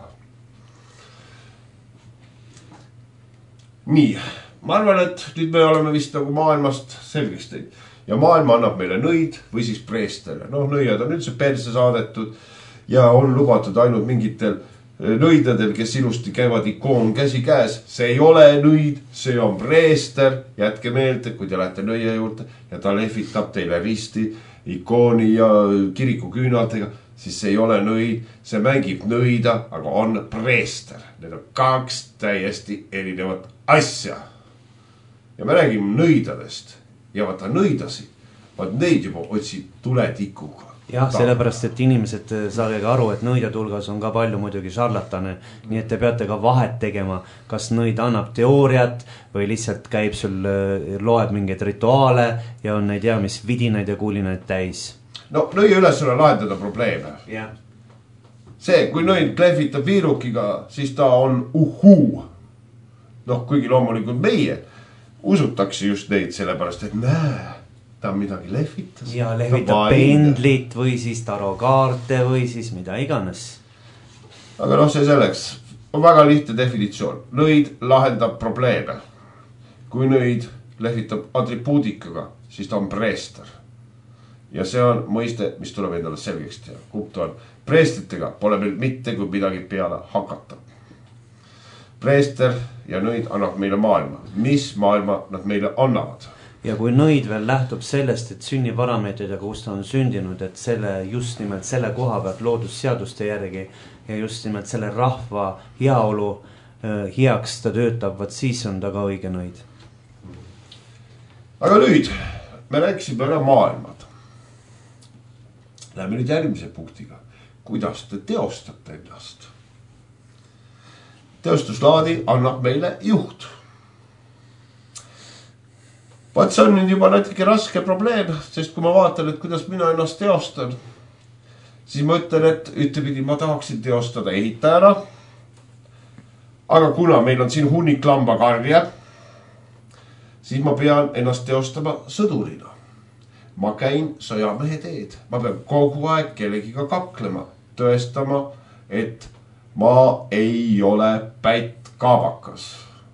Nii, ma arvan, et nüüd me oleme vist nagu maailmast selgeks teinud. Ja maailma annab meile nõid või siis preestere. Noh, nõiad on üldse perse saadetud ja on lubatud ainult mingitel nõidadel, kes ilusti käivad ikoon käsi käes. See ei ole nõid, see on preester. Jätke meelde, kui te lähete nõia juurde ja ta lehvitab teile risti ikooni ja kiriku küünaltega, siis see ei ole nõid, see mängib nõida, aga on preester. Need on kaks täiesti erinevat asja. Ja me räägime nõidadest ja vaata nõidasi, vaat neid juba otsib tuletikuga. Jah, sellepärast, et inimesed saage aru, et nõidade hulgas on ka palju muidugi šarlatane, nii et te peate ka vahet tegema, kas nõid annab teooriat või lihtsalt käib sul, loeb mingeid rituaale ja on neid ja mis vidinaid ja kuulinaid täis. No nõia üles on lahendada probleeme. Yeah. See, kui nõid klehvitab viirukiga, siis ta on uhuu. Noh, kuigi loomulikult meie usutakse just neid sellepärast, et näe, ta on midagi lehvitas. Ja lehvitab pendlit või siis tarokaarte või siis mida iganes. Aga noh, see selleks on väga lihtne definitsioon. Nõid lahendab probleeme. Kui nõid lehvitab atribuudikaga, siis ta on preester. Ja see on mõiste, mis tuleb endale selgeks teha. Kumb ta on? Preestritega pole meil mitte kui midagi peale hakata. Preester ja nõid annab meile maailma. Mis maailma nad meile annavad? Ja kui nõid veel lähtub sellest, et sünniparameetrid, kus ta on sündinud, et selle just nimelt selle koha pealt loodusseaduste järgi ja just nimelt selle rahva heaolu heaks ta töötab, vaat siis on ta ka õige nõid. Aga nüüd me rääkisime ära maailmad. Läheme nüüd järgmise punktiga. Kuidas te teostate ennast? Teostuslaadi annab meile juht. Vaat see on nüüd juba natuke raske probleem, sest kui ma vaatan, et kuidas mina ennast teostan, siis ma ütlen, et ühtepidi ma tahaksin teostada ehitajana. Aga kuna meil on siin hunnik lambakarja, siis ma pean ennast teostama sõdurina. ma käin sõjamehe teed, ma pean kogu aeg kellegiga kaklema, tõestama, et ma ei ole pätt kaabakas.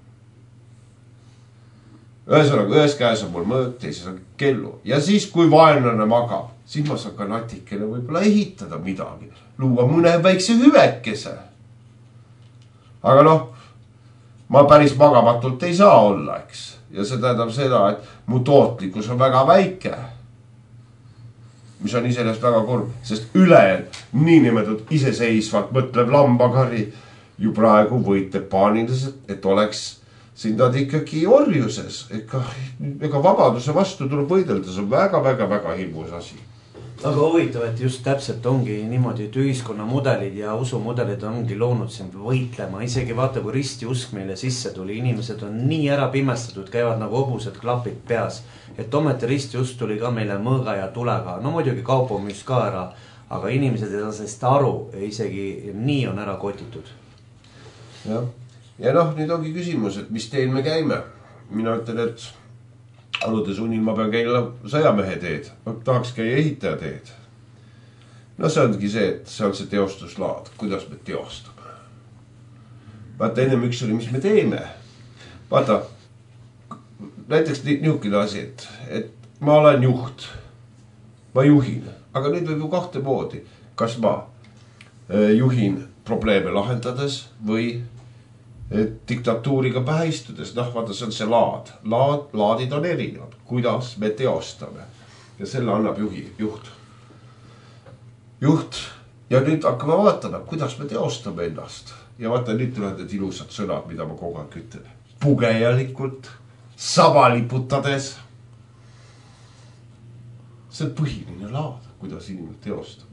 Ühesõnaga, ühes käes on mul mõõk, teises on kellu. Ja siis, kui vaenlane magab, siis ma saan ka natikene võib-olla ehitada midagi. Luua mõne väikse hüvekese. Aga noh, ma päris magamatult ei saa olla, eks. Ja see tähendab seda, et mu tootlikkus on väga väike. Mis on iseennast väga kurb, sest ülejäänud niinimetatud iseseisvalt mõtlev lambakari ju praegu võitleb paaniliselt, et oleks siin nad ikkagi orjuses. Ega, ega vabaduse vastu tuleb võidelda, see on väga-väga-väga hirmus asi. Aga huvitav, et just täpselt ongi niimoodi, et ühiskonnamudelid ja usumudelid ongi loonud siin võitlema. Isegi vaata, kui risti usk meile sisse tuli, inimesed on nii ära pimestatud, käivad nagu hobused klapid peas. Et ometi risti usk tuli ka meile mõõga ja tulega. No muidugi kaupo müüs ka ära, aga inimesed ei saa sellest aru ja isegi nii on ära kotitud. Jah. Ja noh, nüüd ongi küsimus, et mis teel me käime. Mina ütlen, et aludes unil ma pean käima sõjamehe teed. Ma tahaks käia ehitaja teed. No see ongi see, et see on see teostuslaad. Kuidas me teostame? Vaata, ennem üks oli, mis me teeme. Vaata, näiteks niisugune asi, et, et ma olen juht. Ma juhin. Aga nüüd võib ju kahte moodi. Kas ma juhin probleeme lahendades või et diktatuuriga pähe istudes, noh, vaata, see on see laad. Laad, laadid on erinevad, kuidas me teostame. Ja selle annab juhi, juht. Juht. Ja nüüd hakkame vaatama, kuidas me teostame ennast. Ja vaata, nüüd tulevad need ilusad sõnad, mida ma kogu aeg ütlen. Pugejalikult, sabaliputades. See on põhiline laad, kuidas inimene teostab.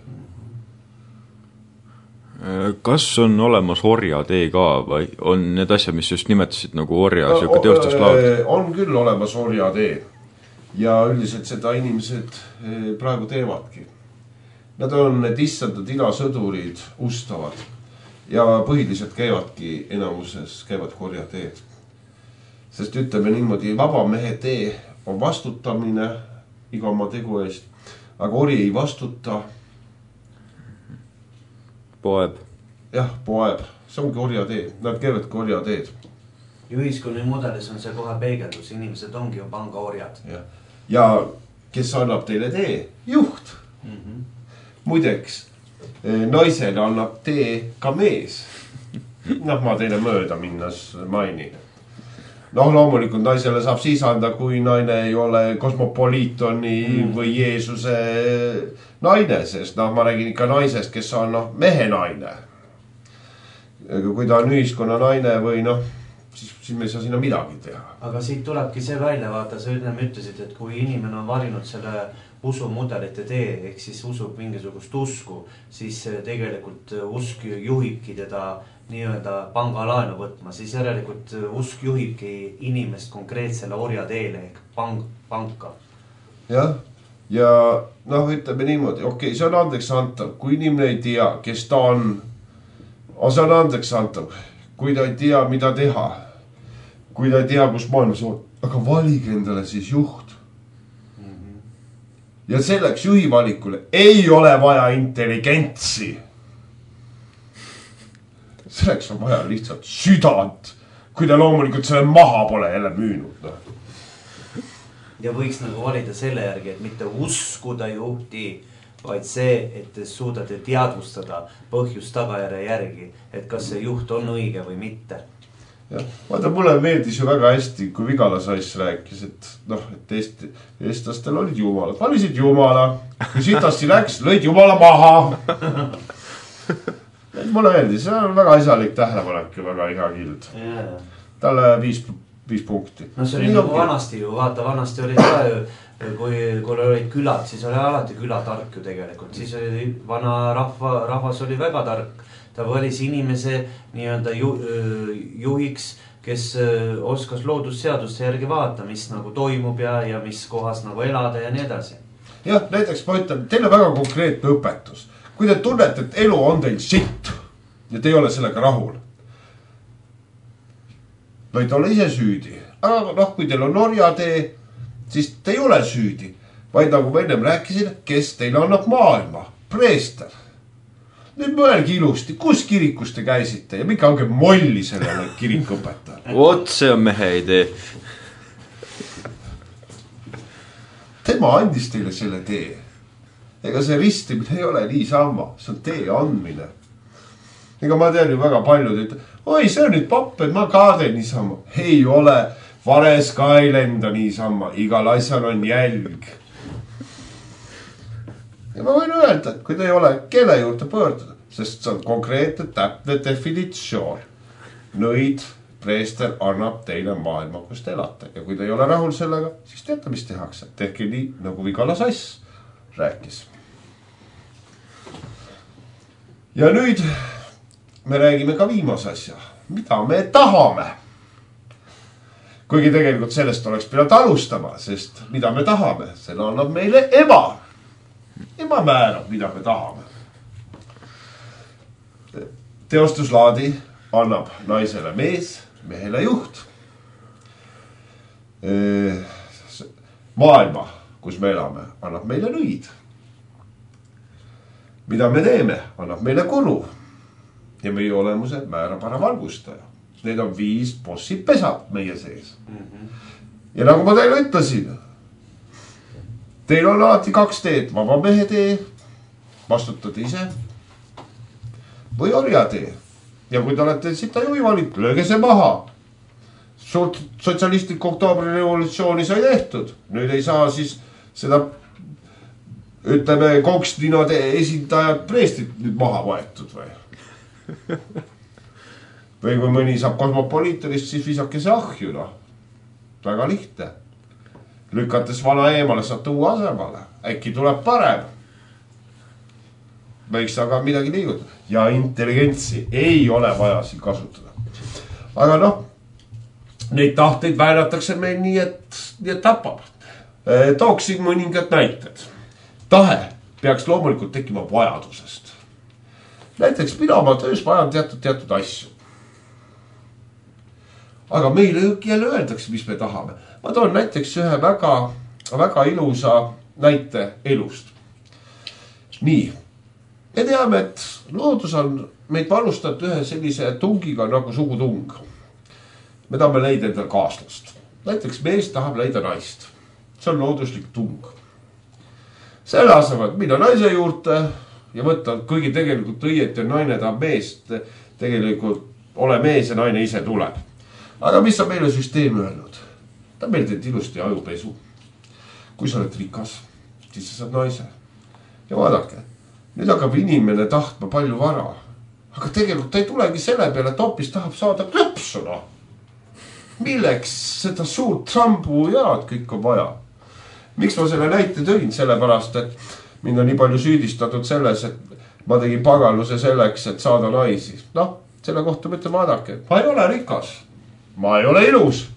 Kas on olemas orja tee ka või on need asjad, mis just nimetasid nagu orja no, siuke teostuslaad? On küll olemas orja tee ja üldiselt seda inimesed praegu teevadki. Nad on need issandad ilasõdurid ustavad ja põhiliselt käivadki enamuses, käivadki orja teed. Sest ütleme niimoodi, vaba mehe tee on vastutamine iga oma tegu eest, aga ori ei vastuta. Poeb. Jah, poeb. See ongi orja tee. Nad käivadki orja teed. Ühiskonna mudelis on see kohe peegeldus. Inimesed ongi ju panga orjad. Ja, ja kes annab teile tee? Juht. Mm-hmm. Muideks, naisele annab tee ka mees. Noh, ma teile mööda minnas mainin. Noh, loomulikult naisele saab siis anda, kui naine ei ole kosmopoliitoni mm. või Jeesuse naine, sest noh, ma räägin ikka naisest, kes on noh, mehe naine. Kui ta on ühiskonna naine või noh, siis, siis me ei saa sinna midagi teha. Aga siit tulebki see välja, vaata, sa enne ütlesid, et kui inimene on valinud selle usumudelite tee, ehk siis usub mingisugust usku, siis tegelikult usk juhibki teda nii-öelda pangalaenu võtma, siis järelikult usk juhibki inimest konkreetsele orja teele ehk pank, panka. Jah, ja noh, ütleme niimoodi, okei, okay, see on andeks antav, kui inimene ei tea, kes ta on, see on andeks antav, kui ta ei tea, mida teha, kui ta ei tea, kus maailmas on, aga valige endale siis juht. Mm-hmm. Ja selleks juhi valikule ei ole vaja intelligentsi. Selleks on vaja lihtsalt südant, kui ta loomulikult selle maha pole jälle müünud. Ja võiks nagu valida selle järgi, et mitte uskuda juhti, vaid see, et te suudate teadvustada põhjust tagajärje järgi, et kas see juht on õige või mitte. Ja, vaata, mulle meeldis ju väga hästi, kui Vigala Sais rääkis, et noh, et Eesti, eestlastel olid jumalad. Valisid jumala, kui sitasti läks, lõid jumala maha. Mulle meeldis, see on väga asjalik tähelepanek ja väga hea kild. Yeah. Talle viis, viis punkti. No see oli nii nagu ongi. Vanasti ju, vaata, vanasti oli ka ju, kui, kui olid külad, siis oli alati külatark ju tegelikult. Siis oli vana rahva, rahvas oli väga tark. Ta valis inimese nii-öelda ju, juhiks, kes oskas loodusseaduste järgi vaata, mis nagu toimub ja, ja mis kohas nagu elada ja nii edasi. Jah, näiteks ma ütlen, teil on väga konkreetne õpetus. Kui te tunnete, et elu on teil sitt ja te ei ole sellega rahul, võite olla ise süüdi. Aga noh, kui teil on orja tee, siis te ei ole süüdi. vaid nagu ma ennem rääkisin, kes teile annab maailma, preester. Nüüd mõelge ilusti, kus kirikus te käisite ja mingi hange molli sellele kirikuõpetajale. Vot see on mehe idee. Tema andis teile selle tee. Ega see ristimine ei ole niisama, see on tee andmine. Ega ma tean ju väga paljud, et oi, see on nüüd papp, et ma ka teen niisama. Ei ole, vares ka ei lenda niisama, igal asjal on jälg. Ja ma võin öelda, et kui te ei ole kelle juurde pöörduda, sest see on konkreetne täpne definitsioon. Nõid preester annab teile maailma, kus te elate. Ja kui te ei ole rahul sellega, siis teate, mis tehakse. Tehke nii, nagu Vigala Sass rääkis. Ja nüüd me räägime ka viimase asja. Mida me tahame? Kuigi tegelikult sellest oleks pidanud alustama, sest mida me tahame, selle annab meile ema. Ema määrab, mida me tahame. Teostuslaadi annab naisele mees, mehele juht. Maailma, kus me elame, annab meile nõid. Mida me teeme, annab meile kulu. Ja meie olemuse määrab ära valgustaja. Need on viis bossi pesad meie sees. Ja nagu ma teile ütlesin, teil on alati kaks teed, vaba mehe tee, vastutad ise, või orja tee. Ja kui te olete sita juhi valinud, lööge see maha. Suurt sotsialistlikku oktoobri revolutsiooni sai tehtud. Nüüd ei saa siis seda, ütleme, koksninade esindajad preestid nüüd maha võetud või? Või kui mõni saab kosmopoliiturist, siis visake see ahju, noh. Väga lihtne. Lükates vana eemale saate uue asemale. Äkki tuleb parem. Võiks aga midagi liigutada. Ja intelligentsi ei ole vaja siin kasutada. Aga noh, neid tahteid vääratakse meil nii, et, nii et tapab. Tooksin mõningad näited. Tahe peaks loomulikult tekkima vajadusest. Näiteks mina oma töös vajan teatud, teatud asju. Aga meile jälle öeldakse, mis me tahame. Ma toon näiteks ühe väga, väga ilusa näite elust. Nii. Me teame, et loodus on meid valustatud ühe sellise tungiga nagu sugutung. Me tahame leida endal kaaslast. Näiteks mees tahab leida naist. See on looduslik tung. Selle asemel minna naise juurde ja võtta kõigi tegelikult õieti ja naine tahab meest. Tegelikult ole mees ja naine ise tuleb. Aga mis on meile süsteem öelnud? Ta meil teed ilusti ajupesu. Kui sa oled rikas, siis sa saad naise. Ja vaadake. Nüüd hakkab inimene tahtma palju vara. Aga tegelikult ta ei tulegi selle peale, et hoopis tahab saada klõpsuna. Milleks seda suurt trambu jaad kõik on vaja? Miks ma selle näite tõin? Sellepärast, et mind on nii palju süüdistatud selles, et ma tegin pagaluse selleks, et saada naisi. Noh, selle kohta ma ütlen vaadake. Ma ei ole rikas. Ma ei ole ilus.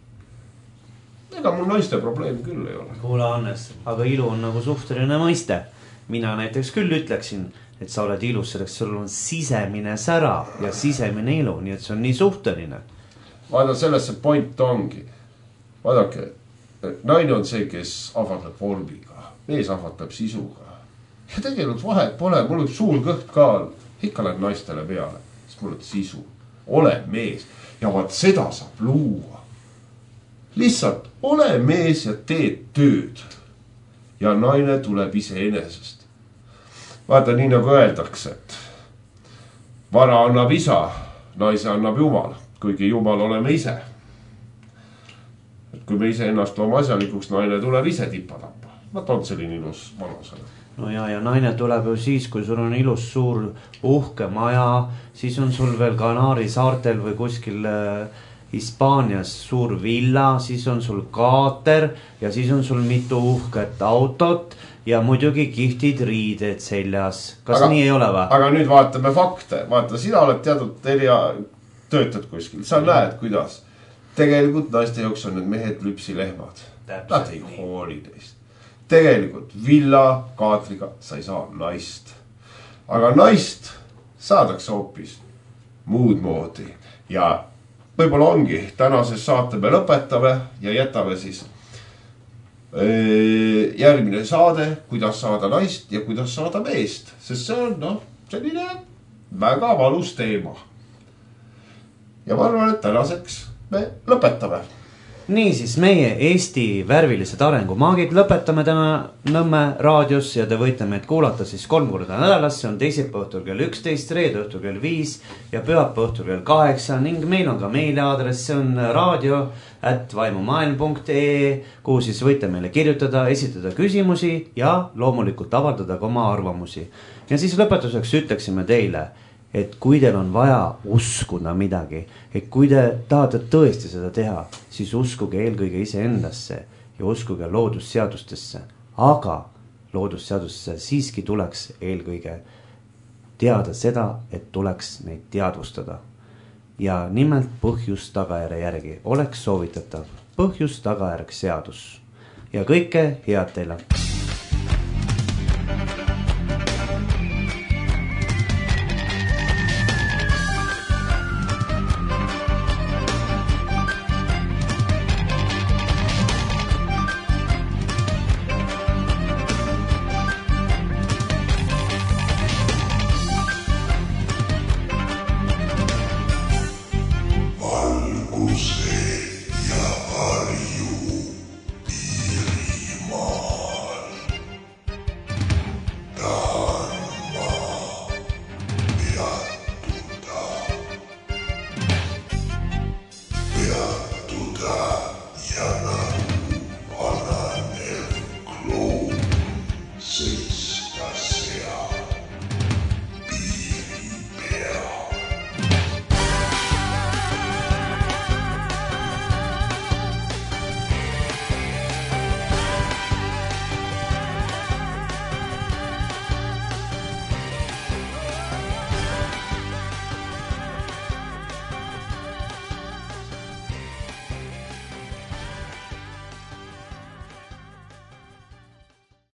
Ega mul naiste probleemi küll ei ole. Kuule, Hannes, aga ilu on nagu suhteline mõiste. Mina näiteks küll ütleksin, et sa oled ilus, selleks sul on sisemine sära ja sisemine ilu, nii et see on nii suhteline. Vaada, sellesse point ongi. Vaadake, naine on see, kes ahvatleb vormiga, mees ahvatleb sisuga. Ja tegelikult vahet pole, mul on suur kõht ka, ikka lähed naistele peale, sest mul on sisu. Ole mees ja vaat seda saab luua. Lihtsalt ole mees ja teed tööd ja naine tuleb ise enesest. Vaata, nii nagu öeldakse, et vara annab isa, naise annab Jumal, kuigi Jumal oleme ise. Et kui me ise ennast loome asjalikuks, naine tuleb ise tippa tappa. Vaat on selline ilus vanusele. No ja, ja naine tuleb ju siis, kui sul on ilus suur uhke maja, siis on sul veel Kanaari saartel või kuskil Hispaanias suur villa, siis on sul kaater ja siis on sul mitu uhket autot ja muidugi kihvtid riided seljas. Kas aga, nii ei ole või? Aga nüüd vaatame fakte. Vaata, sina oled teatud eria töötad kuskil. Sa näed, kuidas. Tegelikult naiste jaoks on need mehed lüpsilehmad. Nad ei hooli teist. Tegelikult villa kaatriga sa ei saa naist. Aga naist saadakse hoopis muud moodi. Ja võib-olla ongi, tänases saate me lõpetame ja jätame siis järgmine saade, kuidas saada naist ja kuidas saada meest, sest see on noh, selline väga valus teema. Ja ma arvan, et tänaseks me lõpetame. Niisiis, meie Eesti värvilised arengumaagid lõpetame täna Nõmme raadios ja te võite meid kuulata siis kolm korda nädalas. See on teisipäeva õhtul kell üksteist, reede õhtul kell viis ja pühapäeva õhtul kell kaheksa ning meil on ka meiliaadress, see on raadio at vaimumaailm punkt ee, kuhu siis võite meile kirjutada, esitada küsimusi ja loomulikult avaldada ka oma arvamusi. Ja siis lõpetuseks ütleksime teile, et kui teil on vaja uskuda midagi, et kui te tahate tõesti seda teha, siis uskuge eelkõige iseendasse ja uskuge loodusseadustesse. Aga loodusseadustesse siiski tuleks eelkõige teada seda, et tuleks neid teadvustada. Ja nimelt põhjus tagajärje järgi oleks soovitatav põhjus tagajärg seadus. Ja kõike head teile!